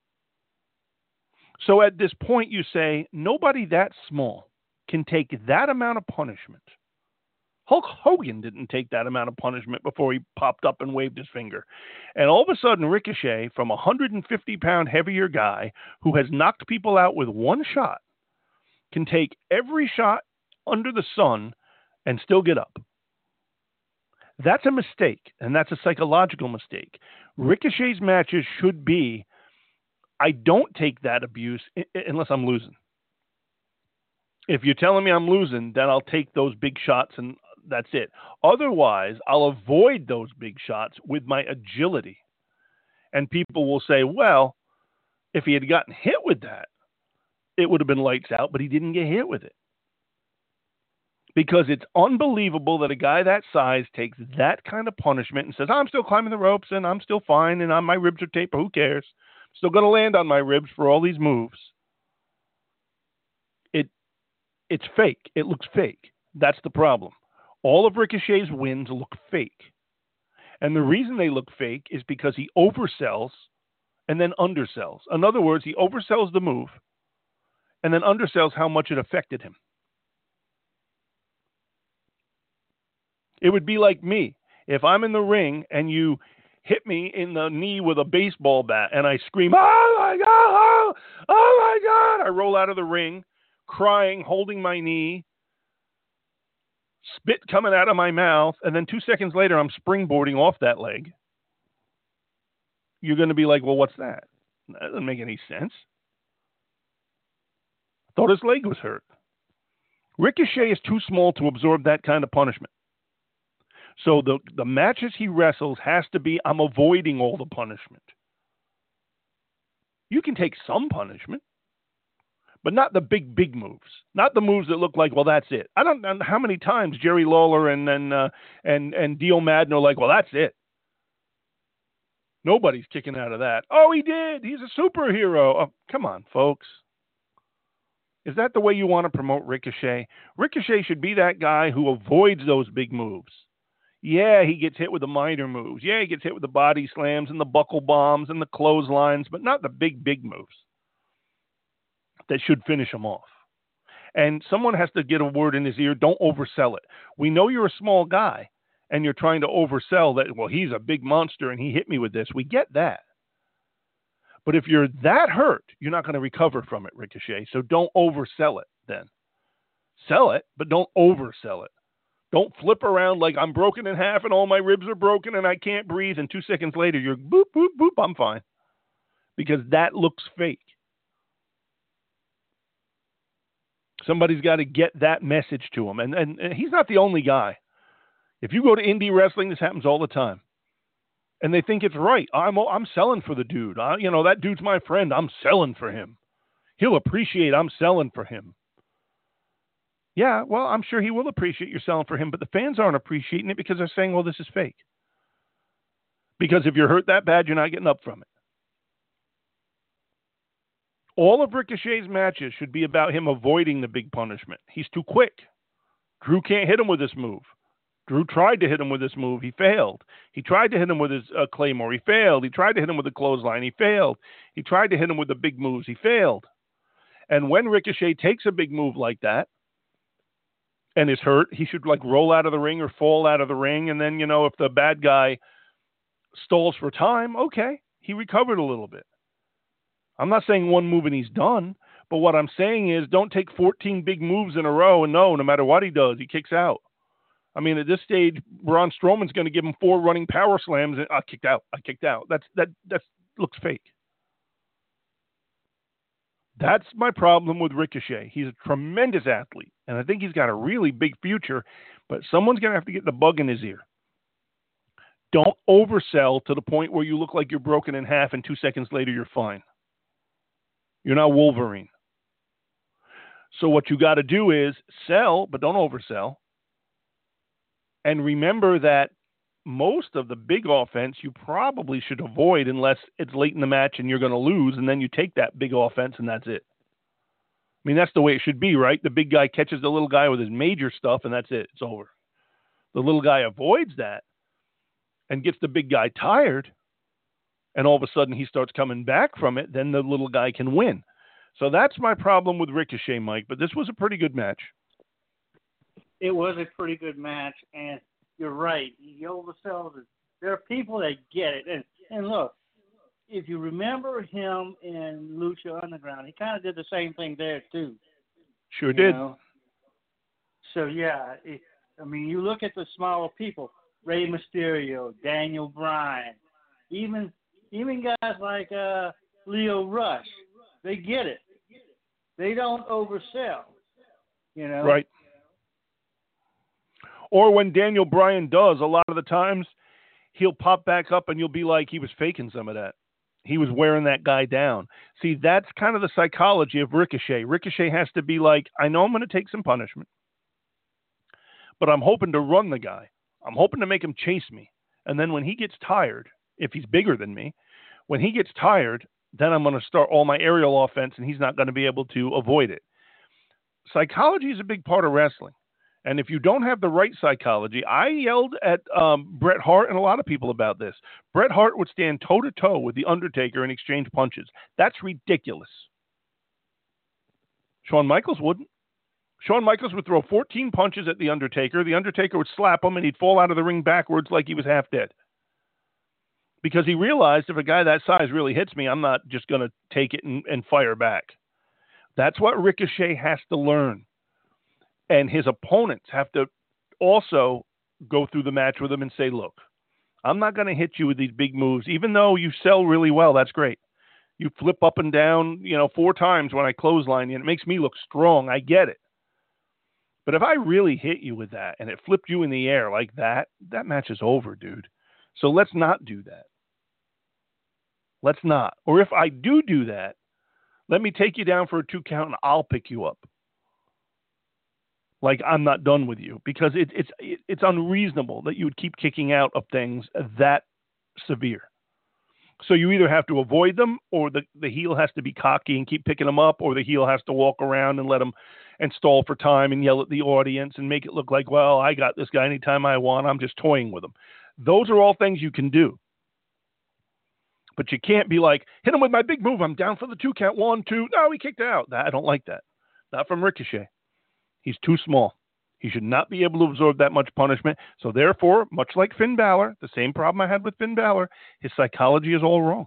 So at this point, you say, nobody that small can take that amount of punishment. Hulk Hogan didn't take that amount of punishment before he popped up and waved his finger. And all of a sudden, Ricochet, from a 150-pound heavier guy who has knocked people out with one shot, can take every shot under the sun and still get up. That's a mistake, and that's a psychological mistake. Ricochet's matches should be, I don't take that abuse unless I'm losing. If you're telling me I'm losing, then I'll take those big shots and that's it. Otherwise, I'll avoid those big shots with my agility. And people will say, well, if he had gotten hit with that, it would have been lights out, but he didn't get hit with it. Because it's unbelievable that a guy that size takes that kind of punishment and says, I'm still climbing the ropes and I'm still fine and my ribs are taped, but who cares? I'm still going to land on my ribs for all these moves. It's fake. It looks fake. That's the problem. All of Ricochet's wins look fake. And the reason they look fake is because he oversells and then undersells. In other words, he oversells the move and then undersells how much it affected him. It would be like me. If I'm in the ring and you hit me in the knee with a baseball bat and I scream, oh my God, oh my God. I roll out of the ring, crying, holding my knee, spit coming out of my mouth, and then 2 seconds later I'm springboarding off that leg. You're going to be like, well, what's that? That doesn't make any sense. I thought his leg was hurt. Ricochet is too small to absorb that kind of punishment. So the matches he wrestles has to be, I'm avoiding all the punishment. You can take some punishment, but not the big moves. Not the moves that look like, well, that's it. I don't know how many times Jerry Lawler and Dio Madden are like, well, that's it. Nobody's kicking out of that. Oh, he did. He's a superhero. Oh, come on, folks. Is that the way you want to promote Ricochet? Ricochet should be that guy who avoids those big moves. Yeah, he gets hit with the minor moves. Yeah, he gets hit with the body slams and the buckle bombs and the clotheslines, but not the big moves that should finish him off. And someone has to get a word in his ear. Don't oversell it. We know you're a small guy and you're trying to oversell that, well, he's a big monster and he hit me with this. We get that. But if you're that hurt, you're not going to recover from it, Ricochet. So don't oversell it then. Sell it, but don't oversell it. Don't flip around like I'm broken in half and all my ribs are broken and I can't breathe. And 2 seconds later, you're boop, boop, boop, I'm fine. Because that looks fake. Somebody's got to get that message to him. And he's not the only guy. If you go to indie wrestling, this happens all the time. And they think it's right. I'm selling for the dude. That dude's my friend. I'm selling for him. He'll appreciate I'm selling for him. Yeah, well, I'm sure he will appreciate you're selling for him, but the fans aren't appreciating it because they're saying, well, this is fake. Because if you're hurt that bad, you're not getting up from it. All of Ricochet's matches should be about him avoiding the big punishment. He's too quick. Drew can't hit him with this move. Drew tried to hit him with this move. He failed. He tried to hit him with his Claymore. He failed. He tried to hit him with the clothesline. He failed. He tried to hit him with the big moves. He failed. And when Ricochet takes a big move like that, and is hurt, he should roll out of the ring or fall out of the ring. And then, if the bad guy stalls for time, okay, he recovered a little bit. I'm not saying one move and he's done, But what I'm saying is don't take 14 big moves in a row and no matter what he does, he kicks out. I mean, at this stage, Braun Strowman's going to give him 4 running power slams and I kicked out. That looks fake. That's my problem with Ricochet. He's a tremendous athlete, and I think he's got a really big future, but someone's going to have to get the bug in his ear. Don't oversell to the point where you look like you're broken in half and 2 seconds later you're fine. You're not Wolverine. So what you got to do is sell, but don't oversell. And remember that most of the big offense you probably should avoid unless it's late in the match and you're going to lose, and then you take that big offense and that's it. I mean, that's the way it should be, right? The big guy catches the little guy with his major stuff and that's it. It's over. The little guy avoids that and gets the big guy tired, and all of a sudden he starts coming back from it, then the little guy can win. So that's my problem with Ricochet, Mike, but this was a pretty good match. It was a pretty good match, and you're right. He oversells it. There are people that get it. And look, if you remember him in Lucha Underground, he kind of did the same thing there, too. Sure did. Know? So, yeah, I mean, you look at the smaller people, Rey Mysterio, Daniel Bryan, even guys like Lio Rush, they get it. They don't oversell, you know. Right. Or when Daniel Bryan does, a lot of the times he'll pop back up and you'll be like, he was faking some of that. He was wearing that guy down. See, that's kind of the psychology of Ricochet. Ricochet has to be like, I know I'm going to take some punishment, but I'm hoping to run the guy. I'm hoping to make him chase me. And then when he gets tired, if he's bigger than me, when he gets tired, then I'm going to start all my aerial offense and he's not going to be able to avoid it. Psychology is a big part of wrestling. And if you don't have the right psychology, I yelled at Bret Hart and a lot of people about this. Bret Hart would stand toe-to-toe with The Undertaker and exchange punches. That's ridiculous. Shawn Michaels wouldn't. Shawn Michaels would throw 14 punches at The Undertaker. The Undertaker would slap him and he'd fall out of the ring backwards like he was half dead. Because he realized if a guy that size really hits me, I'm not just going to take it and fire back. That's what Ricochet has to learn. And his opponents have to also go through the match with him and say, look, I'm not going to hit you with these big moves. Even though you sell really well, that's great. You flip up and down, 4 times when I clothesline you, and it makes me look strong. I get it. But if I really hit you with that and it flipped you in the air like that, that match is over, dude. So let's not do that. Let's not. Or if I do that, let me take you down for a 2 count and I'll pick you up. Like I'm not done with you, because it's unreasonable that you would keep kicking out of things that severe. So you either have to avoid them, or the heel has to be cocky and keep picking them up, or the heel has to walk around and let them and stall for time and yell at the audience and make it look like, well, I got this guy anytime I want. I'm just toying with him. Those are all things you can do. But you can't be like, hit him with my big move. I'm down for the 2 count. 1, 2. No, he kicked out. I don't like that. Not from Ricochet. He's too small. He should not be able to absorb that much punishment. So therefore, much like Finn Balor, the same problem I had with Finn Balor, his psychology is all wrong.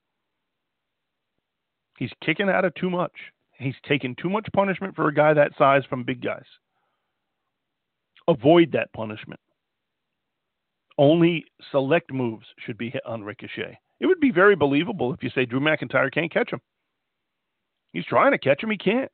He's kicking out of too much. He's taking too much punishment for a guy that size from big guys. Avoid that punishment. Only select moves should be hit on Ricochet. It would be very believable if you say Drew McIntyre can't catch him. He's trying to catch him. He can't.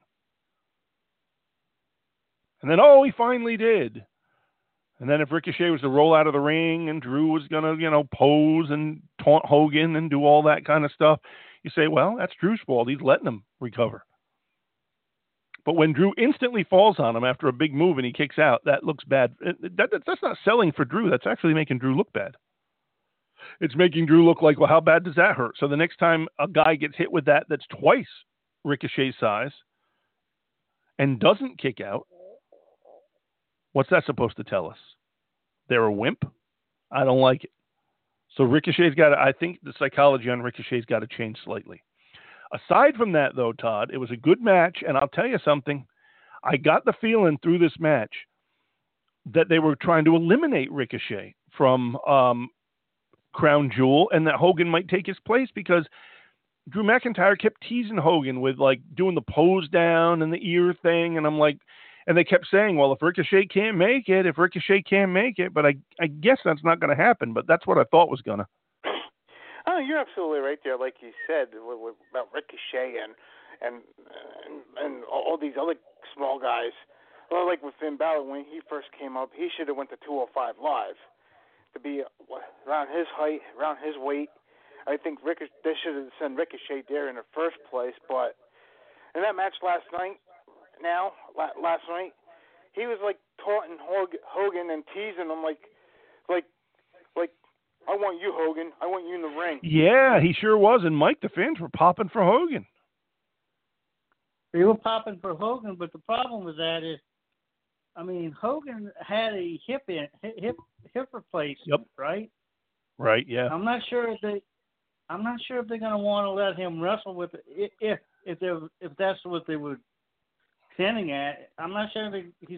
And then, he finally did. And then if Ricochet was to roll out of the ring and Drew was going to, pose and taunt Hogan and do all that kind of stuff, you say, well, that's Drew's fault. He's letting him recover. But when Drew instantly falls on him after a big move and he kicks out, that looks bad. That's not selling for Drew. That's actually making Drew look bad. It's making Drew look like, well, how bad does that hurt? So the next time a guy gets hit with that's twice Ricochet's size and doesn't kick out, what's that supposed to tell us? They're a wimp? I don't like it. So Ricochet's I think the psychology on Ricochet's got to change slightly. Aside from that, though, Todd, it was a good match, and I'll tell you something. I got the feeling through this match that they were trying to eliminate Ricochet from Crown Jewel, and that Hogan might take his place, because Drew McIntyre kept teasing Hogan with like doing the pose down and the ear thing, and I'm like, and they kept saying, well, if Ricochet can't make it, but I guess that's not going to happen. But that's what I thought was gonna. Oh, you're absolutely right there. Like you said about Ricochet and all these other small guys. Well, like with Finn Balor, when he first came up, he should have went to 205 Live to be around his height, around his weight. I think they should have sent Ricochet there in the first place. But in that match last night, he was like taunting Hogan and teasing him like, I want you, Hogan. I want you in the ring. Yeah, he sure was. And Mike, the fans were popping for Hogan. They were popping for Hogan, but the problem with that is, I mean, Hogan had a hip replacement, yep. right? Right. Yeah. I'm not sure if they're going to want to let him wrestle with it if that's what they were hinting at. I'm not sure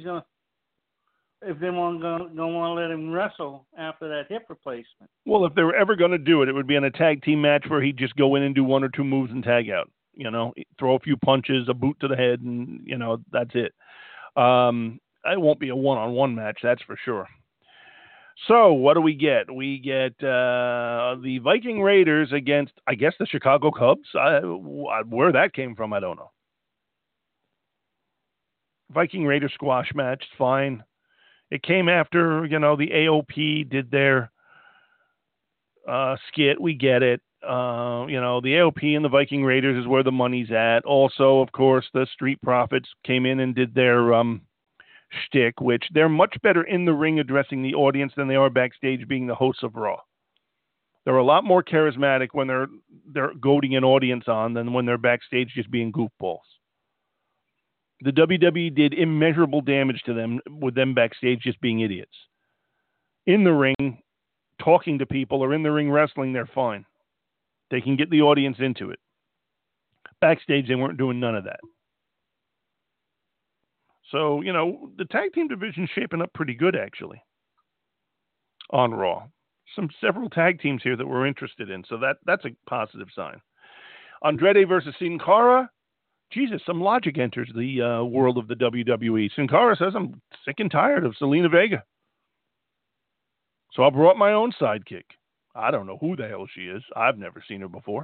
if they want to let him wrestle after that hip replacement. Well, if they were ever going to do it, it would be in a tag team match where he'd just go in and do one or two moves and tag out. You know, throw a few punches, a boot to the head, and that's it. It won't be a one-on-one match, that's for sure. So what do we get? We get the Viking Raiders against, I guess, the Chicago Cubs. Where that came from, I don't know. Viking Raider squash match, fine. It came after, the AOP did their skit. We get it. The AOP and the Viking Raiders is where the money's at. Also, of course, the Street Profits came in and did their shtick, which they're much better in the ring addressing the audience than they are backstage being the hosts of Raw. They're a lot more charismatic when they're goading an audience on than when they're backstage just being goofballs. The WWE did immeasurable damage to them with them backstage just being idiots. In the ring, talking to people, or in the ring wrestling, they're fine. They can get the audience into it. Backstage, they weren't doing none of that. So, the tag team division's shaping up pretty good, actually, on Raw. Several tag teams here that we're interested in, so that's a positive sign. Andrade versus Sin Cara. Jesus, some logic enters the world of the WWE. Sin Cara says, I'm sick and tired of Zelina Vega. So I brought my own sidekick. I don't know who the hell she is. I've never seen her before.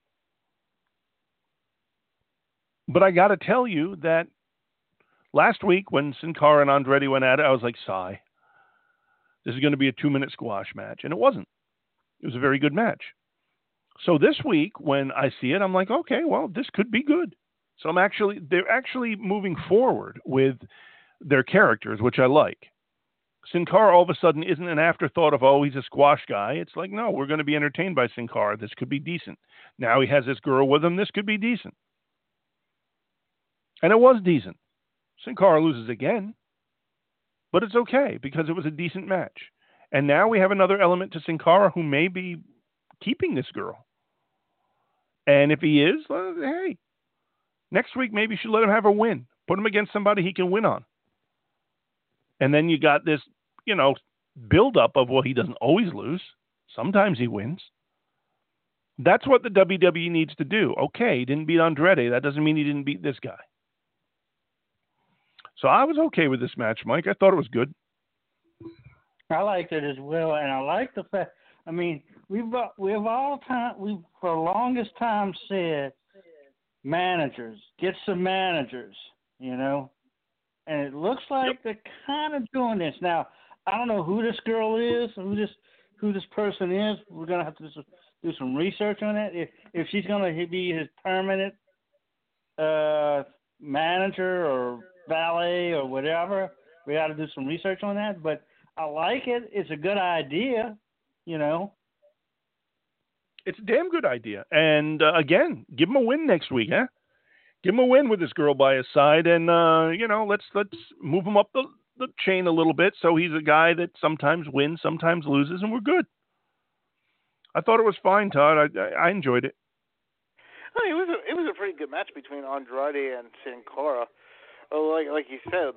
But I got to tell you that last week when Sin Cara and Andrade went at it, I was like, sigh. This is going to be a 2-minute squash match. And it wasn't. It was a very good match. So this week, when I see it, I'm like, okay, well, this could be good. So they're actually moving forward with their characters, which I like. Sin Cara all of a sudden isn't an afterthought of, oh, he's a squash guy. It's like, no, we're going to be entertained by Sin Cara. This could be decent. Now he has this girl with him. This could be decent. And it was decent. Sin Cara loses again. But it's okay because it was a decent match. And now we have another element to Sin Cara who may be keeping this girl. And if he is, hey, next week maybe you should let him have a win. Put him against somebody he can win on. And then you got this, build-up of, well, he doesn't always lose. Sometimes he wins. That's what the WWE needs to do. Okay, he didn't beat Andrade. That doesn't mean he didn't beat this guy. So I was okay with this match, Mike. I thought it was good. I liked it as well, and I like the fact. I mean, we've for the longest time said managers, get some managers, and it looks like they're kind of doing this now. I don't know who this girl is, who this person is. We're gonna have to do some research on that. If she's gonna be his permanent manager or valet or whatever, we got to do some research on that. But I like it. It's a good idea, It's a damn good idea. And again, give him a win next week, huh? Give him a win with this girl by his side, and let's move him up the chain a little bit. So he's a guy that sometimes wins, sometimes loses, and we're good. I thought it was fine, Todd. I enjoyed it. It was a pretty good match between Andrade and Sin Cara. Like you said,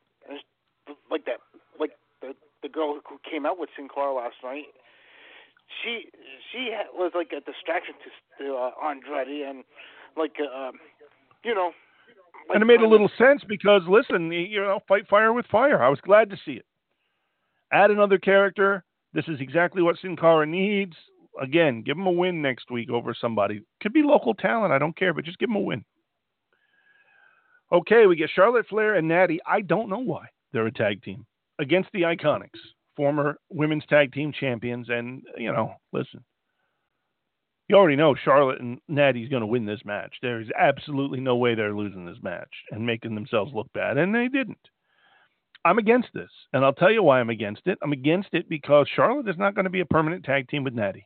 the girl who came out with Sin Cara last night, was like a distraction to Andretti, and like you know. Like, and it made a little sense because, listen, fight fire with fire. I was glad to see it. Add another character. This is exactly what Sin Cara needs. Again, give him a win next week over somebody. Could be local talent. I don't care, but just give him a win. Okay, we get Charlotte Flair and Natty. I don't know why they're a tag team against the Iconics, former women's tag team champions. And, listen, you already know Charlotte and Natty's going to win this match. There is absolutely no way they're losing this match and making themselves look bad, and they didn't. I'm against this, and I'll tell you why I'm against it. I'm against it because Charlotte is not going to be a permanent tag team with Natty.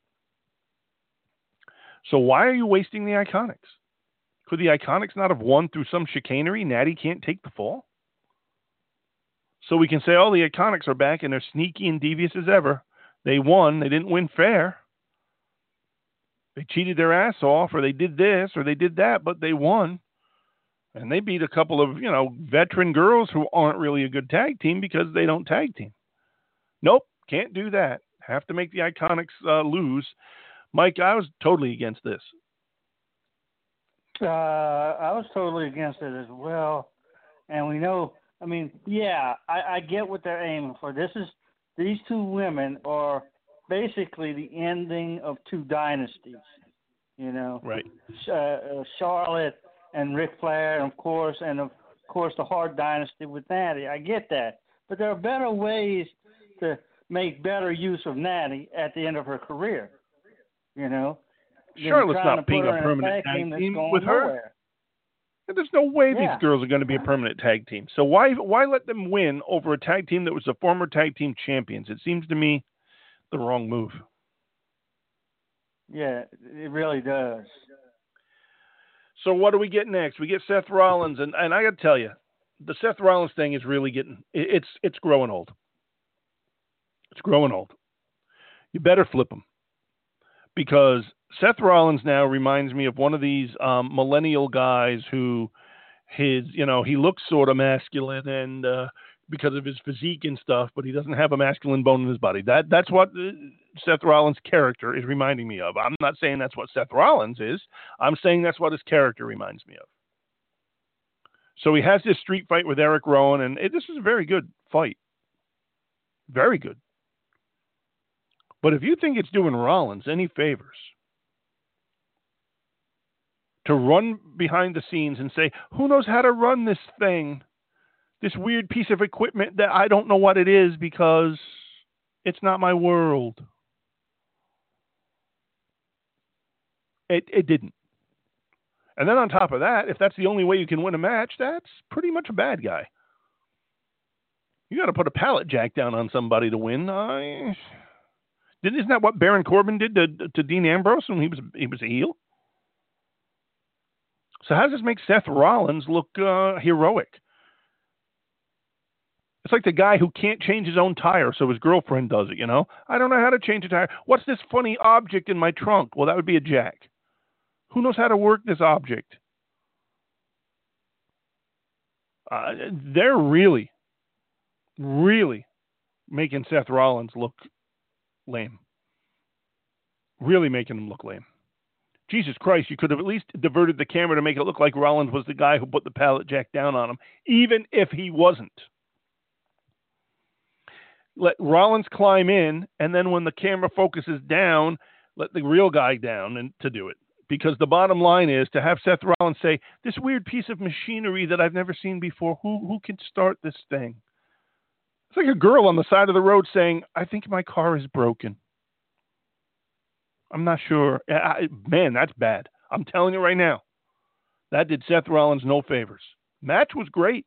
So why are you wasting the Iconics? Could the Iconics not have won through some chicanery? Natty can't take the fall? So we can say, oh, the Iconics are back and they're sneaky and devious as ever. They won. They didn't win fair. They cheated their ass off, or they did this, or they did that, but they won. And they beat a couple of, veteran girls who aren't really a good tag team because they don't tag team. Nope, can't do that. Have to make the Iconics lose. Mike, I was totally against this. I was totally against it as well. And we know, I get what they're aiming for. These two women are basically the ending of two dynasties, Right. Charlotte and Ric Flair, and of course the Hart Dynasty with Natty. I get that, but there are better ways to make better use of Natty at the end of her career. Charlotte's not being a permanent tag team with her. Nowhere. There's no way these girls are going to be a permanent tag team. So why let them win over a tag team that was the former tag team champions? It seems to me the wrong move. Yeah, it really does. So what do we get next? We get Seth Rollins, and I got to tell you, the Seth Rollins thing is really it's growing old. It's growing old. You better flip him, because Seth Rollins now reminds me of one of these millennial guys who he looks sort of masculine and because of his physique and stuff, but he doesn't have a masculine bone in his body. That's what Seth Rollins' character is reminding me of. I'm not saying that's what Seth Rollins is. I'm saying that's what his character reminds me of. So he has this street fight with Eric Rowan, and this is a very good fight. Very good. But if you think it's doing Rollins any favors to run behind the scenes and say, who knows how to run this thing, this weird piece of equipment that I don't know what it is because it's not my world. It didn't. And then on top of that, if that's the only way you can win a match, that's pretty much a bad guy. You got to put a pallet jack down on somebody to win. Isn't that what Baron Corbin did to Dean Ambrose when he was a heel? So how does this make Seth Rollins look heroic? It's like the guy who can't change his own tire, so his girlfriend does it, I don't know how to change a tire. What's this funny object in my trunk? Well, that would be a jack. Who knows how to work this object? They're really, really making Seth Rollins look lame. Really making him look lame. Jesus Christ, you could have at least diverted the camera to make it look like Rollins was the guy who put the pallet jack down on him, even if he wasn't. Let Rollins climb in, and then when the camera focuses down, let the real guy down and to do it. Because the bottom line is to have Seth Rollins say, this weird piece of machinery that I've never seen before, who can start this thing? It's like a girl on the side of the road saying, I think my car is broken. I'm not sure. Man, that's bad. I'm telling you right now. That did Seth Rollins no favors. Match was great.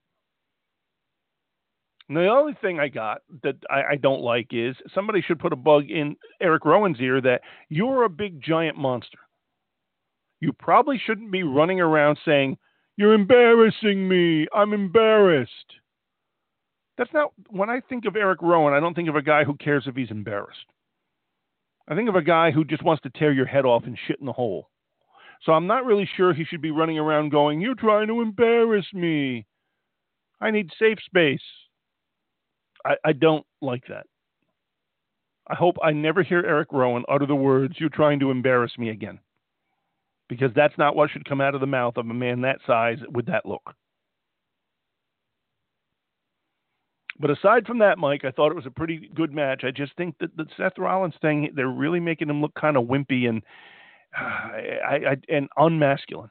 And the only thing I got that I don't like is somebody should put a bug in Eric Rowan's ear that you're a big giant monster. You probably shouldn't be running around saying, you're embarrassing me. I'm embarrassed. That's not, when I think of Eric Rowan, I don't think of a guy who cares if he's embarrassed. I think of a guy who just wants to tear your head off and shit in the hole. So I'm not really sure he should be running around going, you're trying to embarrass me. I need safe space. I don't like that. I hope I never hear Eric Rowan utter the words, "You're trying to embarrass me again." Because that's not what should come out of the mouth of a man that size with that look. But aside from that, Mike, I thought it was a pretty good match. I just think that the Seth Rollins thing, they're really making him look kind of wimpy and and unmasculine.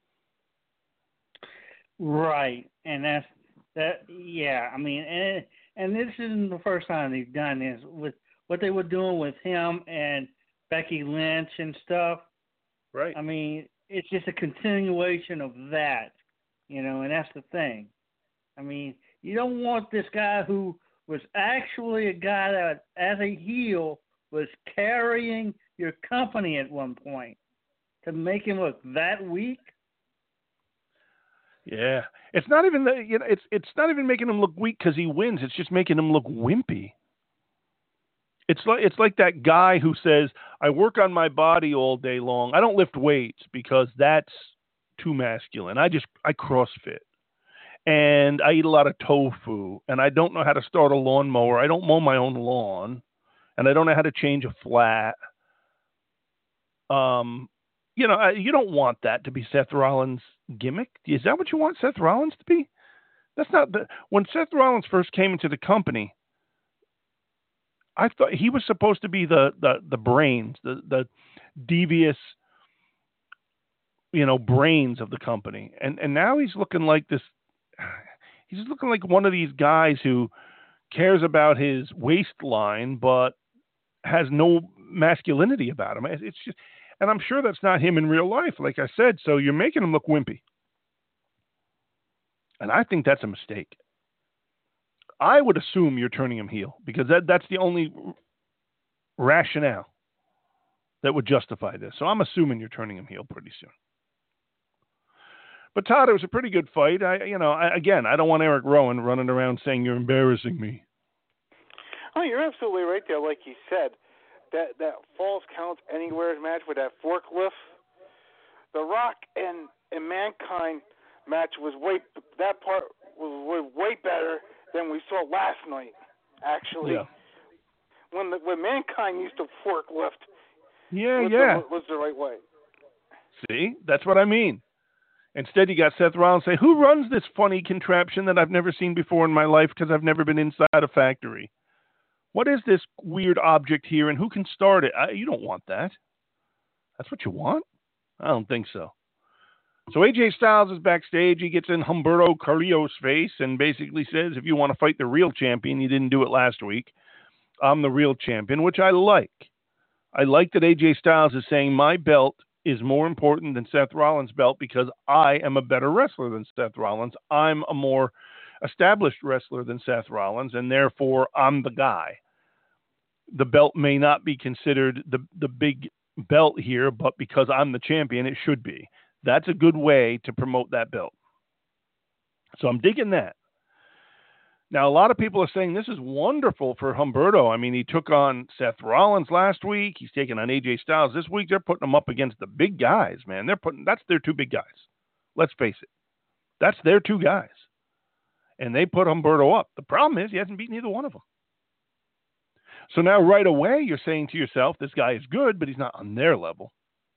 Right, and that's that. Yeah, I mean, and this isn't the first time they've done this with what they were doing with him and Becky Lynch and stuff. Right. I mean, it's just a continuation of that, and that's the thing. I mean, you don't want this guy who was actually a guy that, as a heel, was carrying your company at one point to make him look that weak. Yeah, it's not even it's not even making him look weak because he wins. It's just making him look wimpy. It's like that guy who says, "I work on my body all day long. I don't lift weights because that's too masculine. I CrossFit, and I eat a lot of tofu, and I don't know how to start a lawnmower. I don't mow my own lawn, and I don't know how to change a flat." You don't want that to be Seth Rollins' gimmick. Is that what you want Seth Rollins to be? That's not when Seth Rollins first came into the company, I thought he was supposed to be the brains, the devious, brains of the company. And now he's looking like this. He's looking like one of these guys who cares about his waistline, but has no masculinity about him. It's just, and I'm sure that's not him in real life, like I said. So you're making him look wimpy. And I think that's a mistake. I would assume you're turning him heel because that's the only rationale that would justify this. So I'm assuming you're turning him heel pretty soon. But Todd, it was a pretty good fight. I don't want Eric Rowan running around saying you're embarrassing me. Oh, you're absolutely right there. Like you said, that Falls Count Anywhere match with that forklift, The Rock and Mankind match was way better than we saw last night. Actually, yeah. when Mankind used to forklift, was the right way. See, that's what I mean. Instead, you got Seth Rollins say, "Who runs this funny contraption that I've never seen before in my life because I've never been inside a factory? What is this weird object here, and who can start it?" You don't want that. That's what you want? I don't think so. So AJ Styles is backstage. He gets in Humberto Carrillo's face and basically says, "If you want to fight the real champion, you didn't do it last week. I'm the real champion," which I like. I like that AJ Styles is saying my belt is more important than Seth Rollins' belt because I am a better wrestler than Seth Rollins. I'm a more established wrestler than Seth Rollins, and therefore I'm the guy. The belt may not be considered the big belt here, but because I'm the champion, it should be. That's a good way to promote that belt. So I'm digging that. Now, a lot of people are saying this is wonderful for Humberto. I mean, he took on Seth Rollins last week. He's taking on AJ Styles this week. They're putting him up against the big guys, man. That's their two big guys. Let's face it. That's their two guys. And they put Humberto up. The problem is he hasn't beaten either one of them. So now right away you're saying to yourself, this guy is good, but he's not on their level.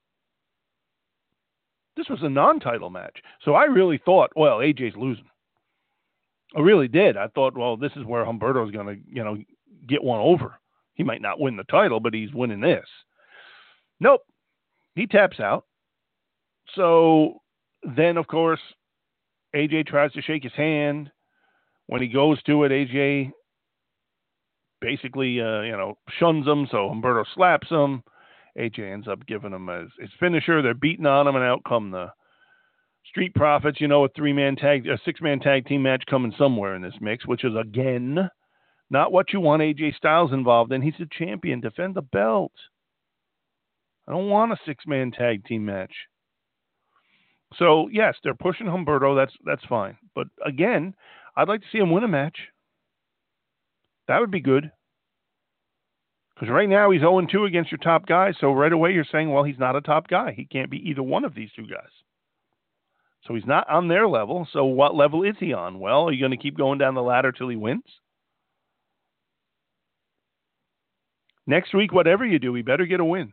This was a non-title match. So I really thought, well, AJ's losing. I really did. I thought, well, this is where Humberto's going to, get one over. He might not win the title, but he's winning this. Nope. He taps out. So then, of course, AJ tries to shake his hand. When he goes to it, AJ basically, shuns him. So Humberto slaps him. AJ ends up giving him his finisher. They're beating on him, and out come the Street Profits. A 6-man tag team match coming somewhere in this mix, which is, again, not what you want AJ Styles involved in. He's the champion. Defend the belt. I don't want a 6-man tag team match. So, yes, they're pushing Humberto. That's fine. But, again, I'd like to see him win a match. That would be good. Because right now he's 0-2 against your top guys. So right away you're saying, well, he's not a top guy. He can't be either one of these two guys. So he's not on their level. So what level is he on? Well, are you going to keep going down the ladder till he wins? Next week, whatever you do, we better get a win.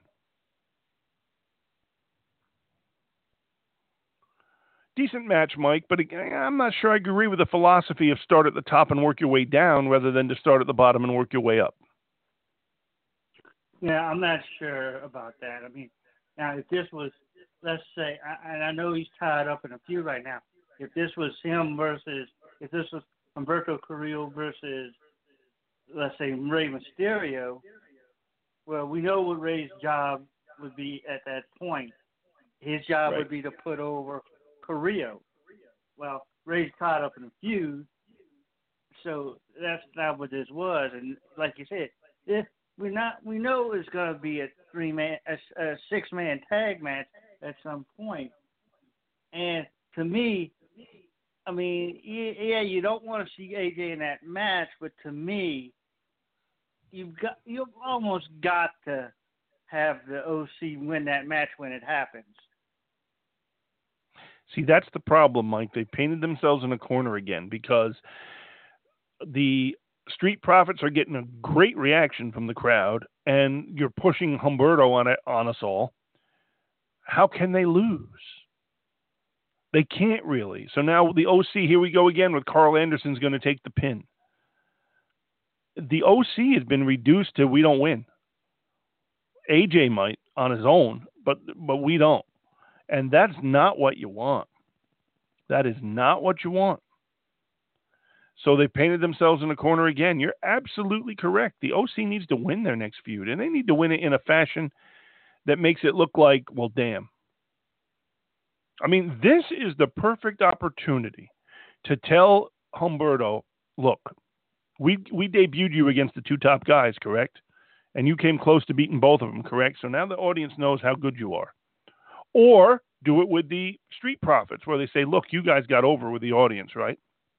Decent match, Mike, but again, I'm not sure I agree with the philosophy of start at the top and work your way down rather than to start at the bottom and work your way up. Yeah, I'm not sure about that. I mean, now if this was, let's say, and I know he's tied up in a feud right now. If this was him versus, if this was Humberto Carrillo versus, let's say, Rey Mysterio, well, we know what Rey's job would be at that point. His job would be to put over Carrillo. Well, Rey's caught up in a feud, so that's not what this was. And like you said, we know it's going to be a six-man tag match at some point. And to me, I mean, yeah, you don't want to see AJ in that match, but to me, you've almost got to have the OC win that match when it happens. See, that's the problem, Mike. They painted themselves in a corner again because the Street Profits are getting a great reaction from the crowd, and you're pushing Humberto on us all. How can they lose? They can't really. So now the OC, here we go again with Carl Anderson's going to take the pin. The OC has been reduced to we don't win. AJ might on his own, but we don't. And that's not what you want. That is not what you want. So they painted themselves in a corner again. You're absolutely correct. The OC needs to win their next feud, and they need to win it in a fashion that makes it look like, well, damn. I mean, this is the perfect opportunity to tell Humberto, look, we debuted you against the two top guys, correct? And you came close to beating both of them, correct? So now the audience knows how good you are. Or do it with the Street Profits, where they say, look, you guys got over with the audience, right?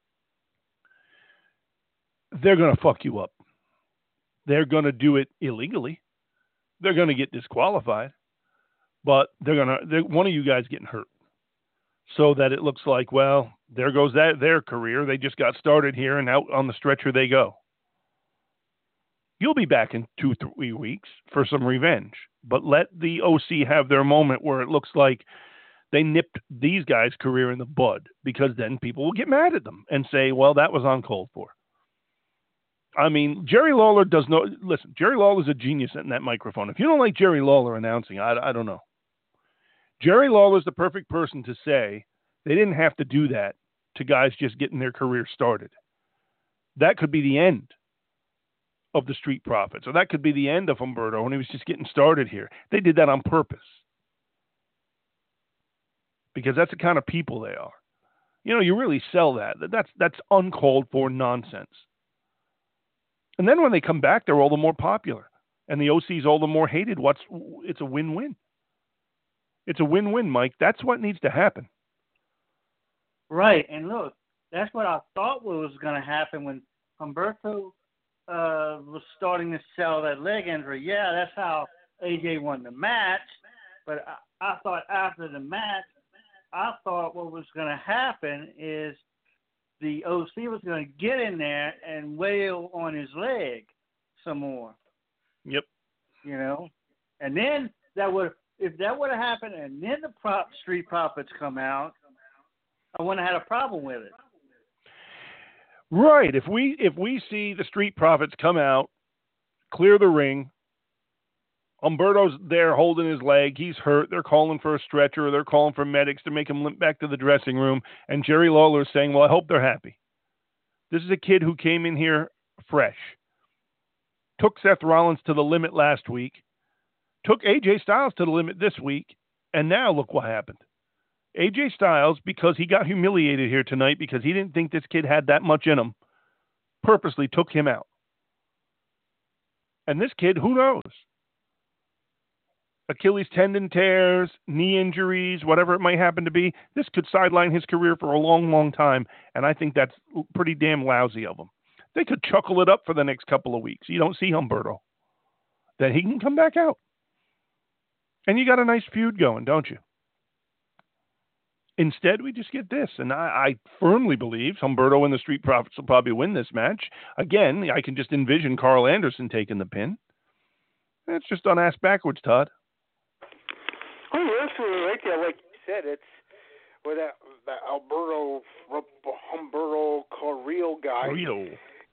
They're going to fuck you up. They're going to do it illegally. They're going to get disqualified. But they're one of you guys getting hurt. So that it looks like, well, there goes their career. They just got started here, and out on the stretcher they go. You'll be back in 2-3 weeks for some revenge. But let the OC have their moment where it looks like they nipped these guys' career in the bud, because then people will get mad at them and say, well, that was uncalled for. I mean, Jerry Lawler listen, Jerry Lawler's a genius in that microphone. If you don't like Jerry Lawler announcing, I don't know. Jerry Lawler's the perfect person to say they didn't have to do that to guys just getting their career started. That could be the end of the Street Profits, or that could be the end of Humberto when he was just getting started here. They did that on purpose because that's the kind of people they are. You know, you really sell that. That's uncalled for nonsense. And then when they come back, they're all the more popular, and the OC's all the more hated. It's a win-win. It's a win-win, Mike. That's what needs to happen. Right, and look, that's what I thought was going to happen when Humberto was starting to sell that leg injury. Yeah, that's how AJ won the match. But I thought after the match, what was going to happen is the OC was going to get in there and wail on his leg some more. Yep. You know, and then if that would have happened, and then the Street Profits come out, I wouldn't have had a problem with it. Right. If we see the Street Profits come out, clear the ring, Humberto's there holding his leg, he's hurt, they're calling for a stretcher, they're calling for medics to make him limp back to the dressing room, and Jerry Lawler is saying, well, I hope they're happy. This is a kid who came in here fresh, took Seth Rollins to the limit last week, took AJ Styles to the limit this week, and now look what happened. AJ Styles, because he got humiliated here tonight because he didn't think this kid had that much in him, purposely took him out. And this kid, who knows? Achilles tendon tears, knee injuries, whatever it might happen to be, this could sideline his career for a long, long time, and I think that's pretty damn lousy of them. They could chuckle it up for the next couple of weeks. You don't see Humberto. Then he can come back out. And you got a nice feud going, don't you? Instead, we just get this, and I firmly believe Humberto and the Street Profits will probably win this match. Again, I can just envision Carl Anderson taking the pin. It's just done ass backwards, Todd. Oh, you're absolutely right there. Like you said, it's with that Humberto Carrillo guy. Carrillo.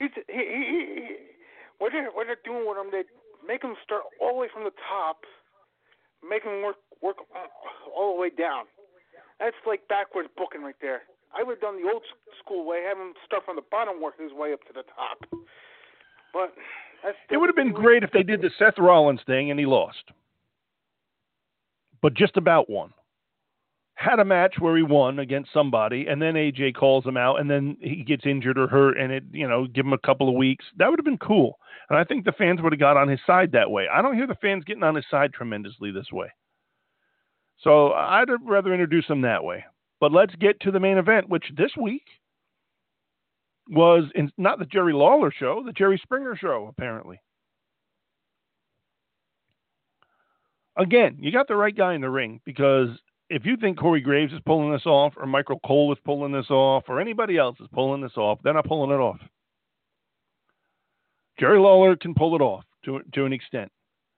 What they're doing with him, they make him start all the way from the top, make him work all the way down. That's like backwards booking right there. I would have done the old school way, have him start from the bottom, work his way up to the top. But it would have been great if they did the Seth Rollins thing and he lost. But just about won. Had a match where he won against somebody, and then AJ calls him out, and then he gets injured or hurt, and it, give him a couple of weeks. That would have been cool. And I think the fans would have got on his side that way. I don't hear the fans getting on his side tremendously this way. So I'd rather introduce him that way. But let's get to the main event, which this week was not the Jerry Lawler show, the Jerry Springer show, apparently. Again, you got the right guy in the ring, because if you think Corey Graves is pulling this off, or Michael Cole is pulling this off, or anybody else is pulling this off, they're not pulling it off. Jerry Lawler can pull it off to an extent.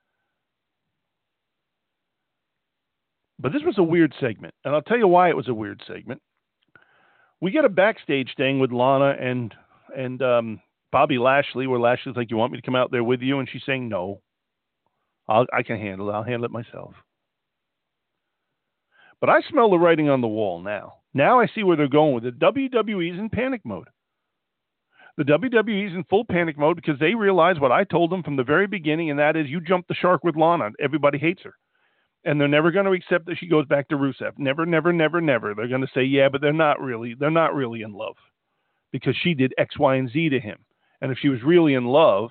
But this was a weird segment, and I'll tell you why it was a weird segment. We get a backstage thing with Lana and Bobby Lashley, where Lashley's like, "You want me to come out there with you?" And she's saying, "No, I can handle it. I'll handle it myself." But I smell the writing on the wall now. Now I see where they're going with it. WWE's in panic mode. The WWE's in full panic mode because they realize what I told them from the very beginning, and that is, you jumped the shark with Lana. Everybody hates her. And they're never going to accept that she goes back to Rusev. Never, never, never, never. They're going to say, yeah, but they're not really in love because she did X, Y, and Z to him. And if she was really in love,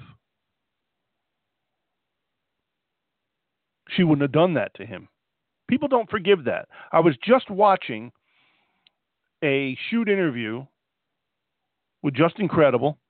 she wouldn't have done that to him. People don't forgive that. I was just watching a shoot interview with Justin Credible,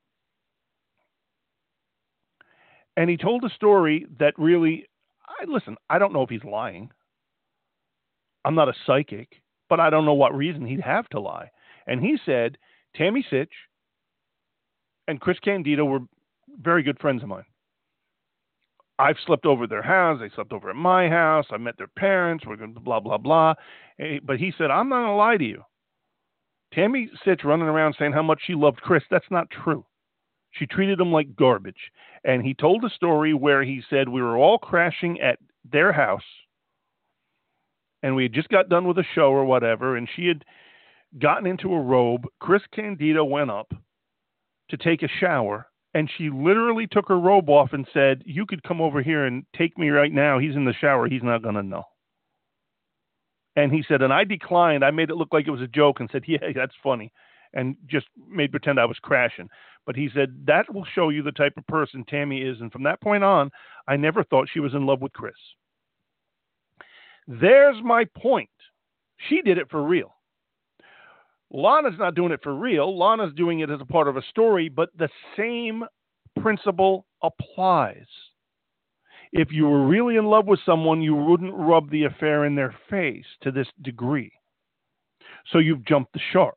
and he told a story that really, listen, I don't know if he's lying. I'm not a psychic, but I don't know what reason he'd have to lie. And he said Tammy Sytch and Chris Candido were very good friends of mine. I've slept over at their house. They slept over at my house. I met their parents. We're going to blah, blah, blah. But he said, I'm not going to lie to you. Tammy Sytch running around saying how much she loved Chris, that's not true. She treated him like garbage. And he told a story where he said we were all crashing at their house, and we had just got done with a show or whatever, and she had gotten into a robe. Chris Candido went up to take a shower, and she literally took her robe off and said, you could come over here and take me right now. He's in the shower. He's not going to know. And he said, and I declined. I made it look like it was a joke and said, yeah, that's funny, and just made pretend I was crashing. But he said, that will show you the type of person Tammy is. And from that point on, I never thought she was in love with Chris. There's my point. She did it for real. Lana's not doing it for real. Lana's doing it as a part of a story, but the same principle applies. If you were really in love with someone, you wouldn't rub the affair in their face to this degree. So you've jumped the shark.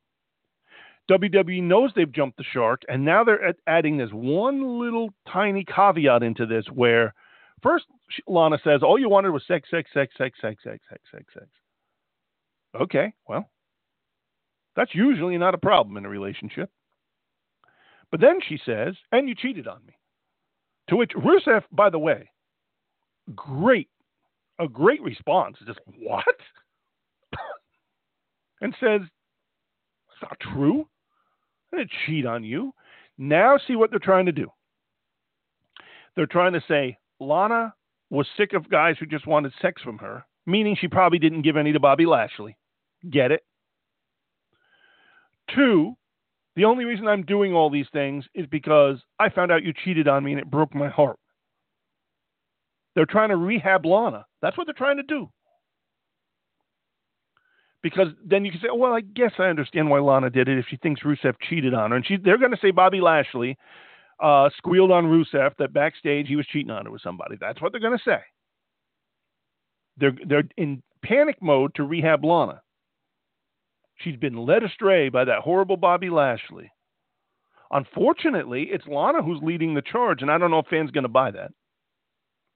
WWE knows they've jumped the shark, and now they're adding this one little tiny caveat into this where first Lana says, all you wanted was sex, sex, sex, sex, sex, sex, sex, sex, sex. Okay, well, that's usually not a problem in a relationship. But then she says, and you cheated on me. To which Rusev, by the way, a great response. Just, what? And says, it's not true. I didn't cheat on you. Now see what they're trying to do. They're trying to say Lana was sick of guys who just wanted sex from her, meaning she probably didn't give any to Bobby Lashley. Get it? 2, the only reason I'm doing all these things is because I found out you cheated on me and it broke my heart. They're trying to rehab Lana. That's what they're trying to do. Because then you can say, oh, well, I guess I understand why Lana did it if she thinks Rusev cheated on her. And they're going to say Bobby Lashley squealed on Rusev that backstage he was cheating on her with somebody. That's what they're going to say. They're in panic mode to rehab Lana. She's been led astray by that horrible Bobby Lashley. Unfortunately, it's Lana who's leading the charge, and I don't know if fans are going to buy that.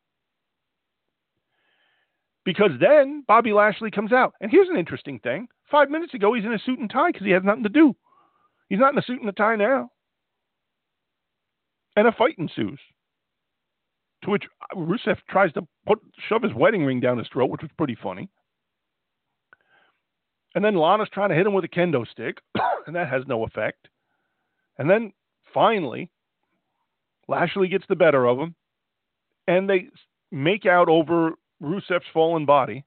Because then Bobby Lashley comes out. And here's an interesting thing. 5 minutes ago, he's in a suit and tie because he has nothing to do. He's not in a suit and a tie now. And a fight ensues. To which Rusev tries to shove his wedding ring down his throat, which was pretty funny. And then Lana's trying to hit him with a kendo stick, and that has no effect. And then finally, Lashley gets the better of him, and they make out over Rusev's fallen body,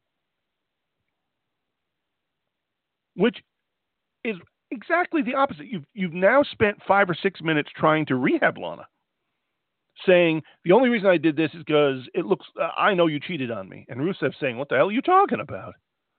which is exactly the opposite. You've now spent 5 or 6 minutes trying to rehab Lana, saying the only reason I did this is because it looks I know you cheated on me, and Rusev saying, "What the hell are you talking about?"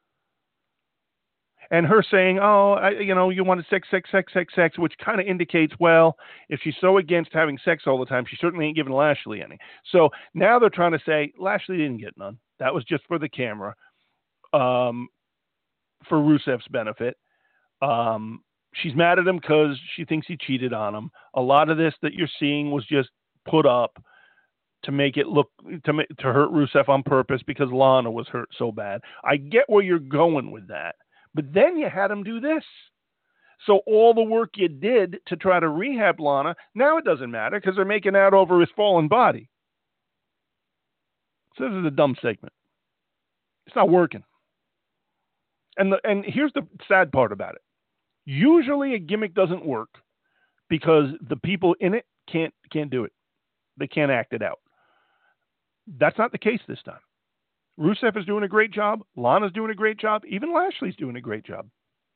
And her saying, you wanted sex, which kind of indicates, well, if she's so against having sex all the time, she certainly ain't giving Lashley any. So now they're trying to say Lashley didn't get none. That was just for the camera, for Rusev's benefit. She's mad at him because she thinks he cheated on him. A lot of this that you're seeing was just put up to make it look, to hurt Rusev on purpose because Lana was hurt so bad. I get where you're going with that. But then you had him do this. So all the work you did to try to rehab Lana, now it doesn't matter because they're making out over his fallen body. So this is a dumb segment. It's not working. And here's the sad part about it. Usually a gimmick doesn't work because the people in it can't do it. They can't act it out. That's not the case this time. Rusev is doing a great job. Lana's doing a great job. Even Lashley's doing a great job.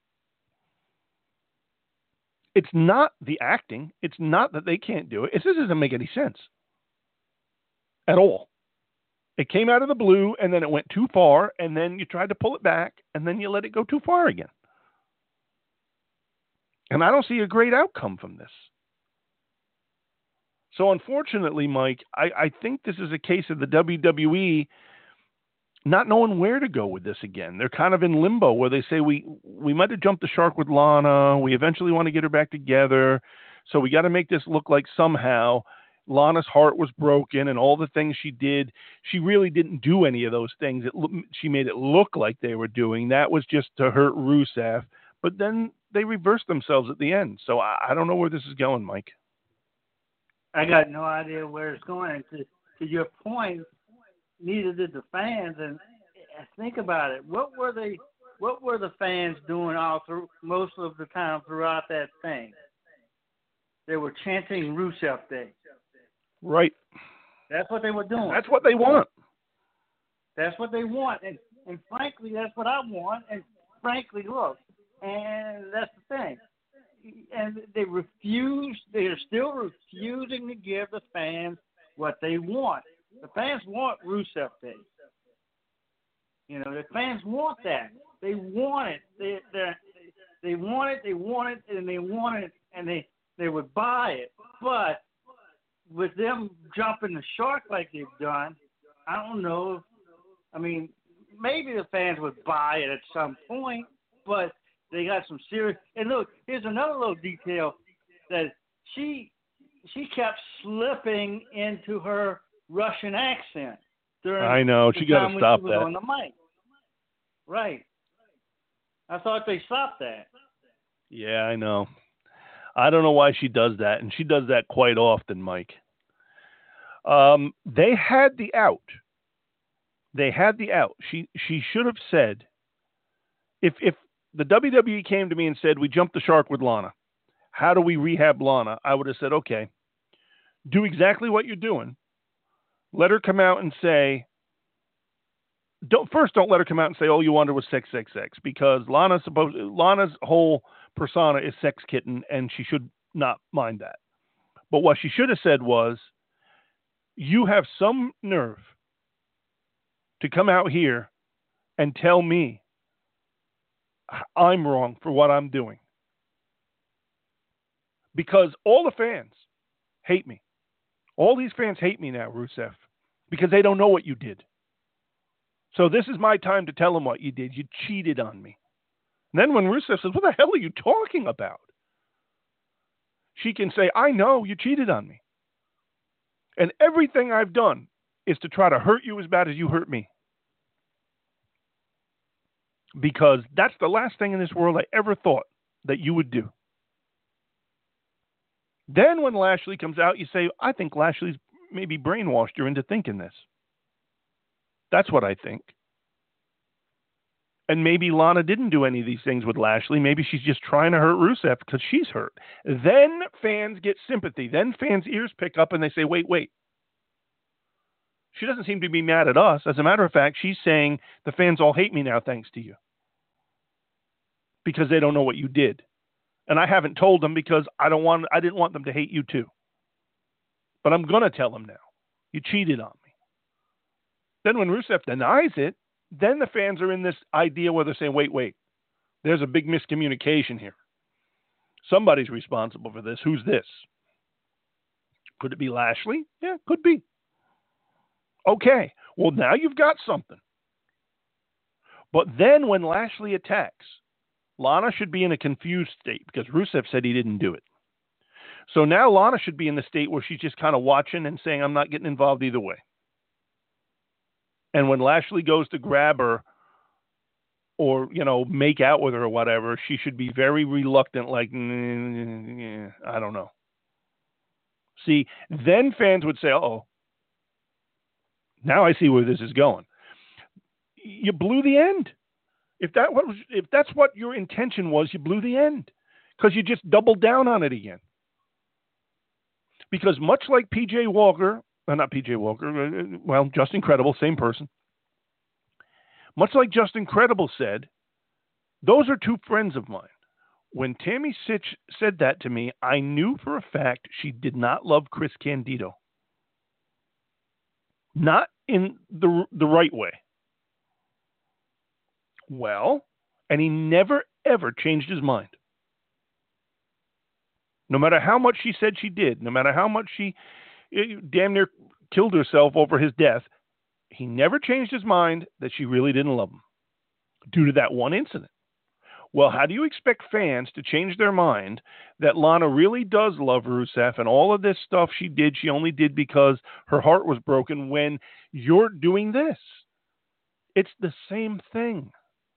It's not the acting. It's not that they can't do it. This doesn't make any sense at all. It came out of the blue, and then it went too far, and then you tried to pull it back, and then you let it go too far again. And I don't see a great outcome from this. So unfortunately, Mike, I think this is a case of the WWE not knowing where to go with this again. They're kind of in limbo where they say, we might have jumped the shark with Lana. We eventually want to get her back together. So we got to make this look like somehow Lana's heart was broken and all the things she did. She really didn't do any of those things. She made it look like they were doing. That was just to hurt Rusev. But then they reversed themselves at the end. So I don't know where this is going, Mike. I got no idea where it's going. To your point, neither did the fans. And think about it. What were the fans doing most of the time throughout that thing? They were chanting Rusev Day. Right. That's what they were doing. That's what they want. That's what they want. And frankly, that's what I want. And frankly, look, and that's the thing. And they're still refusing to give the fans what they want. The fans want Rusev Day. You know, the fans want that. They want it. They want it, and they want it, and they would buy it. But with them jumping the shark like they've done, I don't know. I mean, maybe the fans would buy it at some point, but they got some serious. And look, here's another little detail that she kept slipping into her Russian accent during. I know she got to stop that on the mic. Right. I thought they stopped that. Yeah, I know. I don't know why she does that, and she does that quite often, Mike. They had the out. She should have said, if the WWE came to me and said, we jumped the shark with Lana, how do we rehab Lana? I would have said, okay, do exactly what you're doing. Let her come out and say, don't let her come out and say, all you wanted was sex, because Lana's whole persona is sex kitten, and she should not mind that. But what she should have said was, you have some nerve to come out here and tell me I'm wrong for what I'm doing. Because all the fans hate me. All these fans hate me now, Rusev, because they don't know what you did. So this is my time to tell them what you did. You cheated on me. And then when Rusev says, what the hell are you talking about? She can say, I know you cheated on me. And everything I've done is to try to hurt you as bad as you hurt me. because that's the last thing in this world I ever thought that you would do. Then when Lashley comes out, you say, I think Lashley's maybe brainwashed her into thinking this. That's what I think. And maybe Lana didn't do any of these things with Lashley. Maybe she's just trying to hurt Rusev because she's hurt. Then fans get sympathy. Then fans' ears pick up and they say, wait. She doesn't seem to be mad at us. As a matter of fact, she's saying the fans all hate me now thanks to you. Because they don't know what you did. And I haven't told them because I didn't want them to hate you too. But I'm going to tell them now. You cheated on me. Then when Rusev denies it, then the fans are in this idea where they're saying, wait, there's a big miscommunication here. Somebody's responsible for this. Who's this? Could it be Lashley? Yeah, could be. Okay, well, now you've got something. But then when Lashley attacks, Lana should be in a confused state because Rusev said he didn't do it. So now Lana should be in the state where she's just kind of watching and saying, I'm not getting involved either way. And when Lashley goes to grab her or, make out with her or whatever, she should be very reluctant, like, I don't know. See, then fans would say, uh-oh, now I see where this is going. You blew the end. If that's what your intention was, you blew the end because you just doubled down on it again. Because much like Just Incredible, same person. Much like Just Incredible said, those are two friends of mine. When Tammy Sytch said that to me, I knew for a fact she did not love Chris Candido. Not in the right way. Well, and he never, ever changed his mind. No matter how much she said she did, no matter how much she damn near killed herself over his death, he never changed his mind that she really didn't love him due to that one incident. Well, how do you expect fans to change their mind that Lana really does love Rusev and all of this stuff she did, she only did because her heart was broken when you're doing this? It's the same thing.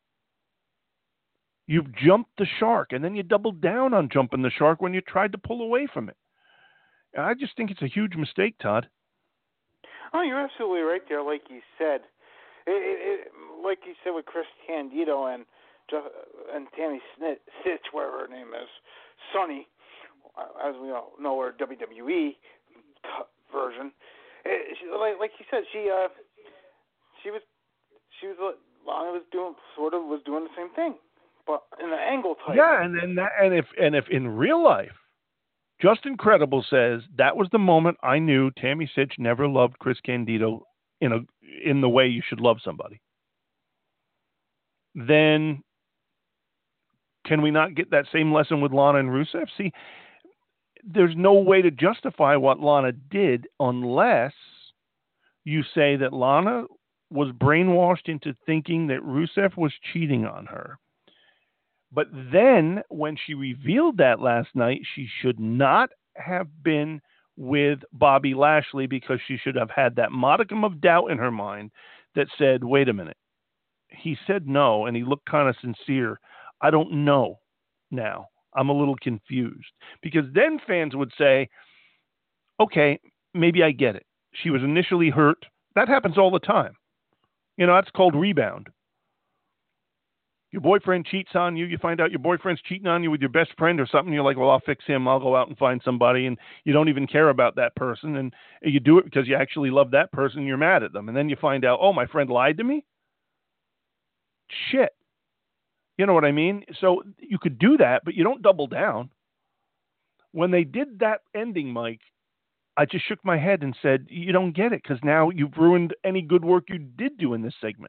You've jumped the shark, and then you doubled down on jumping the shark when you tried to pull away from it. I just think it's a huge mistake, Todd. Oh, you're absolutely right there, like you said. Like you said with Chris Candido and Tammy Sytch, whatever her name is, Sunny, as we all know, her WWE version. Like you said, Lana was doing the same thing. But in the angle type. Yeah, and if in real life, Just Incredible says that was the moment I knew Tammy Sytch never loved Chris Candido in the way you should love somebody, then can we not get that same lesson with Lana and Rusev? See, there's no way to justify what Lana did unless you say that Lana was brainwashed into thinking that Rusev was cheating on her. But then when she revealed that last night, she should not have been with Bobby Lashley because she should have had that modicum of doubt in her mind that said, wait a minute, he said no, and he looked kind of sincere. I don't know now. I'm a little confused. Because then fans would say, okay, maybe I get it. She was initially hurt. That happens all the time. That's called rebound. Your boyfriend cheats on you. You find out your boyfriend's cheating on you with your best friend or something. You're like, well, I'll fix him. I'll go out and find somebody. And you don't even care about that person. And you do it because you actually love that person. And you're mad at them. And then you find out, oh, my friend lied to me. Shit. You know what I mean? So you could do that, but you don't double down. When they did that ending, Mike, I just shook my head and said, you don't get it because now you've ruined any good work you did do in this segment.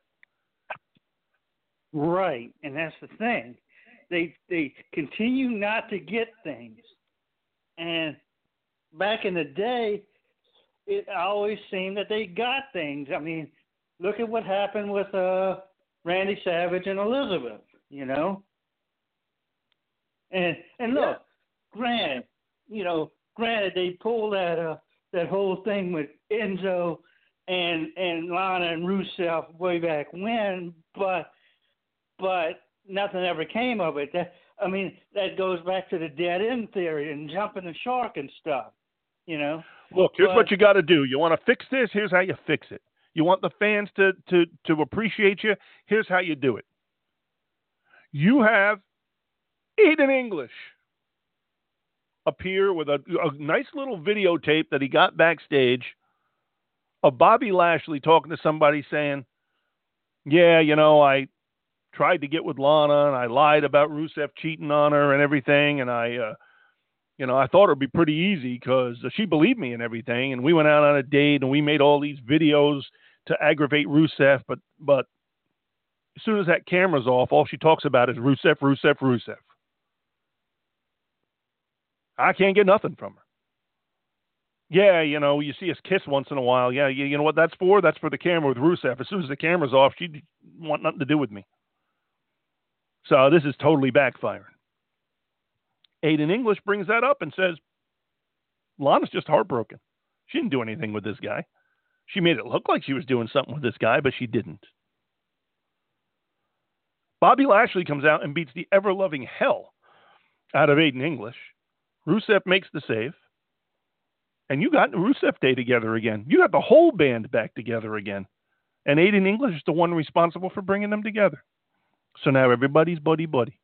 Right, and that's the thing. They continue not to get things. And back in the day, it always seemed that they got things. I mean, look at what happened with Randy Savage and Elizabeth, And look, granted they pulled that whole thing with Enzo and Lana and Rusev way back when, but but nothing ever came of it. That goes back to the dead end theory and jumping the shark and stuff, you know. Look, here's what you got to do. You want to fix this? Here's how you fix it. You want the fans to appreciate you? Here's how you do it. You have Aiden English appear with a nice little videotape that he got backstage of Bobby Lashley talking to somebody saying, yeah, you know, I tried to get with Lana and I lied about Rusev cheating on her and everything, and I thought it'd be pretty easy because she believed me and everything, and we went out on a date and we made all these videos to aggravate Rusev, but as soon as that camera's off, all she talks about is Rusev, Rusev, Rusev. I can't get nothing from her. Yeah, you know, you see us kiss once in a while. Yeah, you know what that's for? That's for the camera with Rusev. As soon as the camera's off, she'd want nothing to do with me. So this is totally backfiring. Aiden English brings that up and says, Lana's just heartbroken. She didn't do anything with this guy. She made it look like she was doing something with this guy, but she didn't. Bobby Lashley comes out and beats the ever-loving hell out of Aiden English. Rusev makes the save. And you got Rusev Day together again. You got the whole band back together again. And Aiden English is the one responsible for bringing them together. So now everybody's buddy-buddy.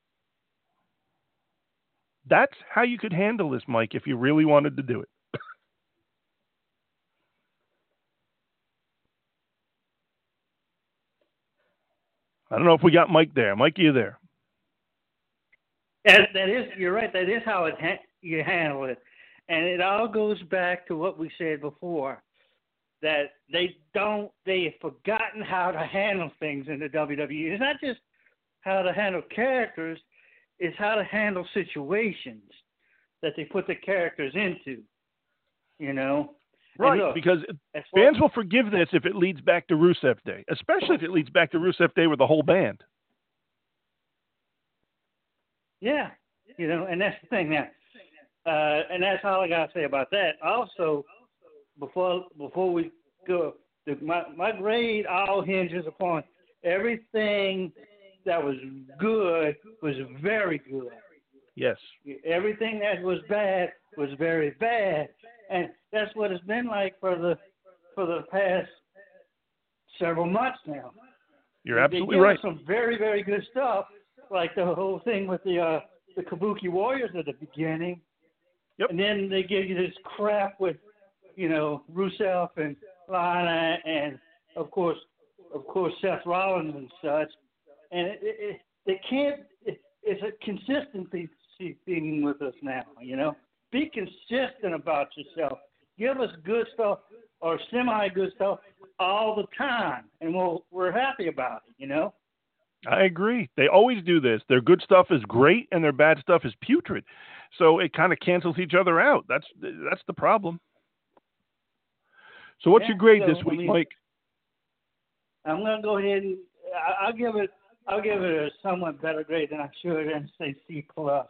That's how you could handle this, Mike, if you really wanted to do it. I don't know if we got Mike there. Mike, are you there? That is, you're right. That is how you handle it. And it all goes back to what we said before, that they've forgotten how to handle things in the WWE. It's not just how to handle characters, it's how to handle situations that they put the characters into, you know? Right, look, because fans will forgive this if it leads back to Rusev Day, especially if it leads back to Rusev Day with the whole band. Yeah, you know, and that's the thing now. And that's all I got to say about that. Also, before we go, my grade all hinges upon everything that was good was very good. Yes. Everything that was bad was very bad, and that's what it's been like for the past several months now. You're absolutely they give right. us some very, very good stuff, like the whole thing with the Kabuki Warriors at the beginning. Yep. And then they give you this crap with, you know, Rusev and Lana and of course Seth Rollins and such. And they can't. It's a consistency thing with us now. You know, be consistent about yourself. Give us good stuff or semi-good stuff all the time, and we're happy about it. You know. I agree. They always do this. Their good stuff is great, and their bad stuff is putrid. So it kind of cancels each other out. That's the problem. So what's your grade this week, Mike? I'm going to go ahead and I'll give it a somewhat better grade than I should and say C+.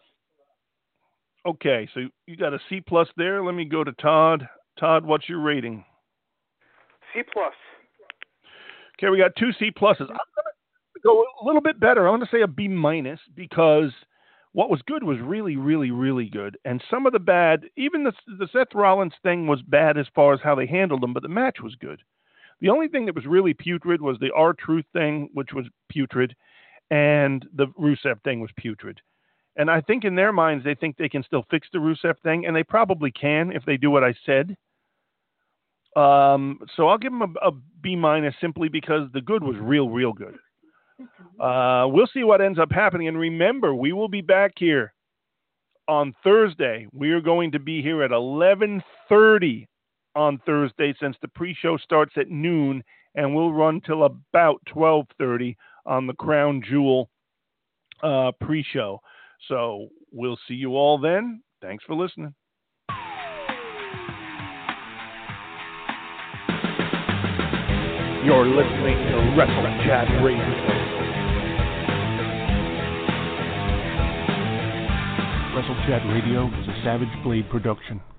Okay, so you got a C+ there. Let me go to Todd. Todd, what's your rating? C+. Okay, we got 2 C+. I'm going to go a little bit better. I'm going to say a B- because what was good was really, really, really good. And some of the bad, even the Seth Rollins thing was bad as far as how they handled them, but the match was good. The only thing that was really putrid was the R-Truth thing, which was putrid, and the Rusev thing was putrid. And I think in their minds, they think they can still fix the Rusev thing, and they probably can if they do what I said. So I'll give them a B- simply because the good was real, real good. We'll see what ends up happening. And remember, we will be back here on Thursday. We are going to be here at 11:30 on Thursday, since the pre-show starts at noon, and we'll run till about 12:30 on the Crown Jewel pre-show. So we'll see you all then. Thanks for listening. You're listening to Wrestle Chat Radio. Wrestle Chat Radio is a Savage Blade production.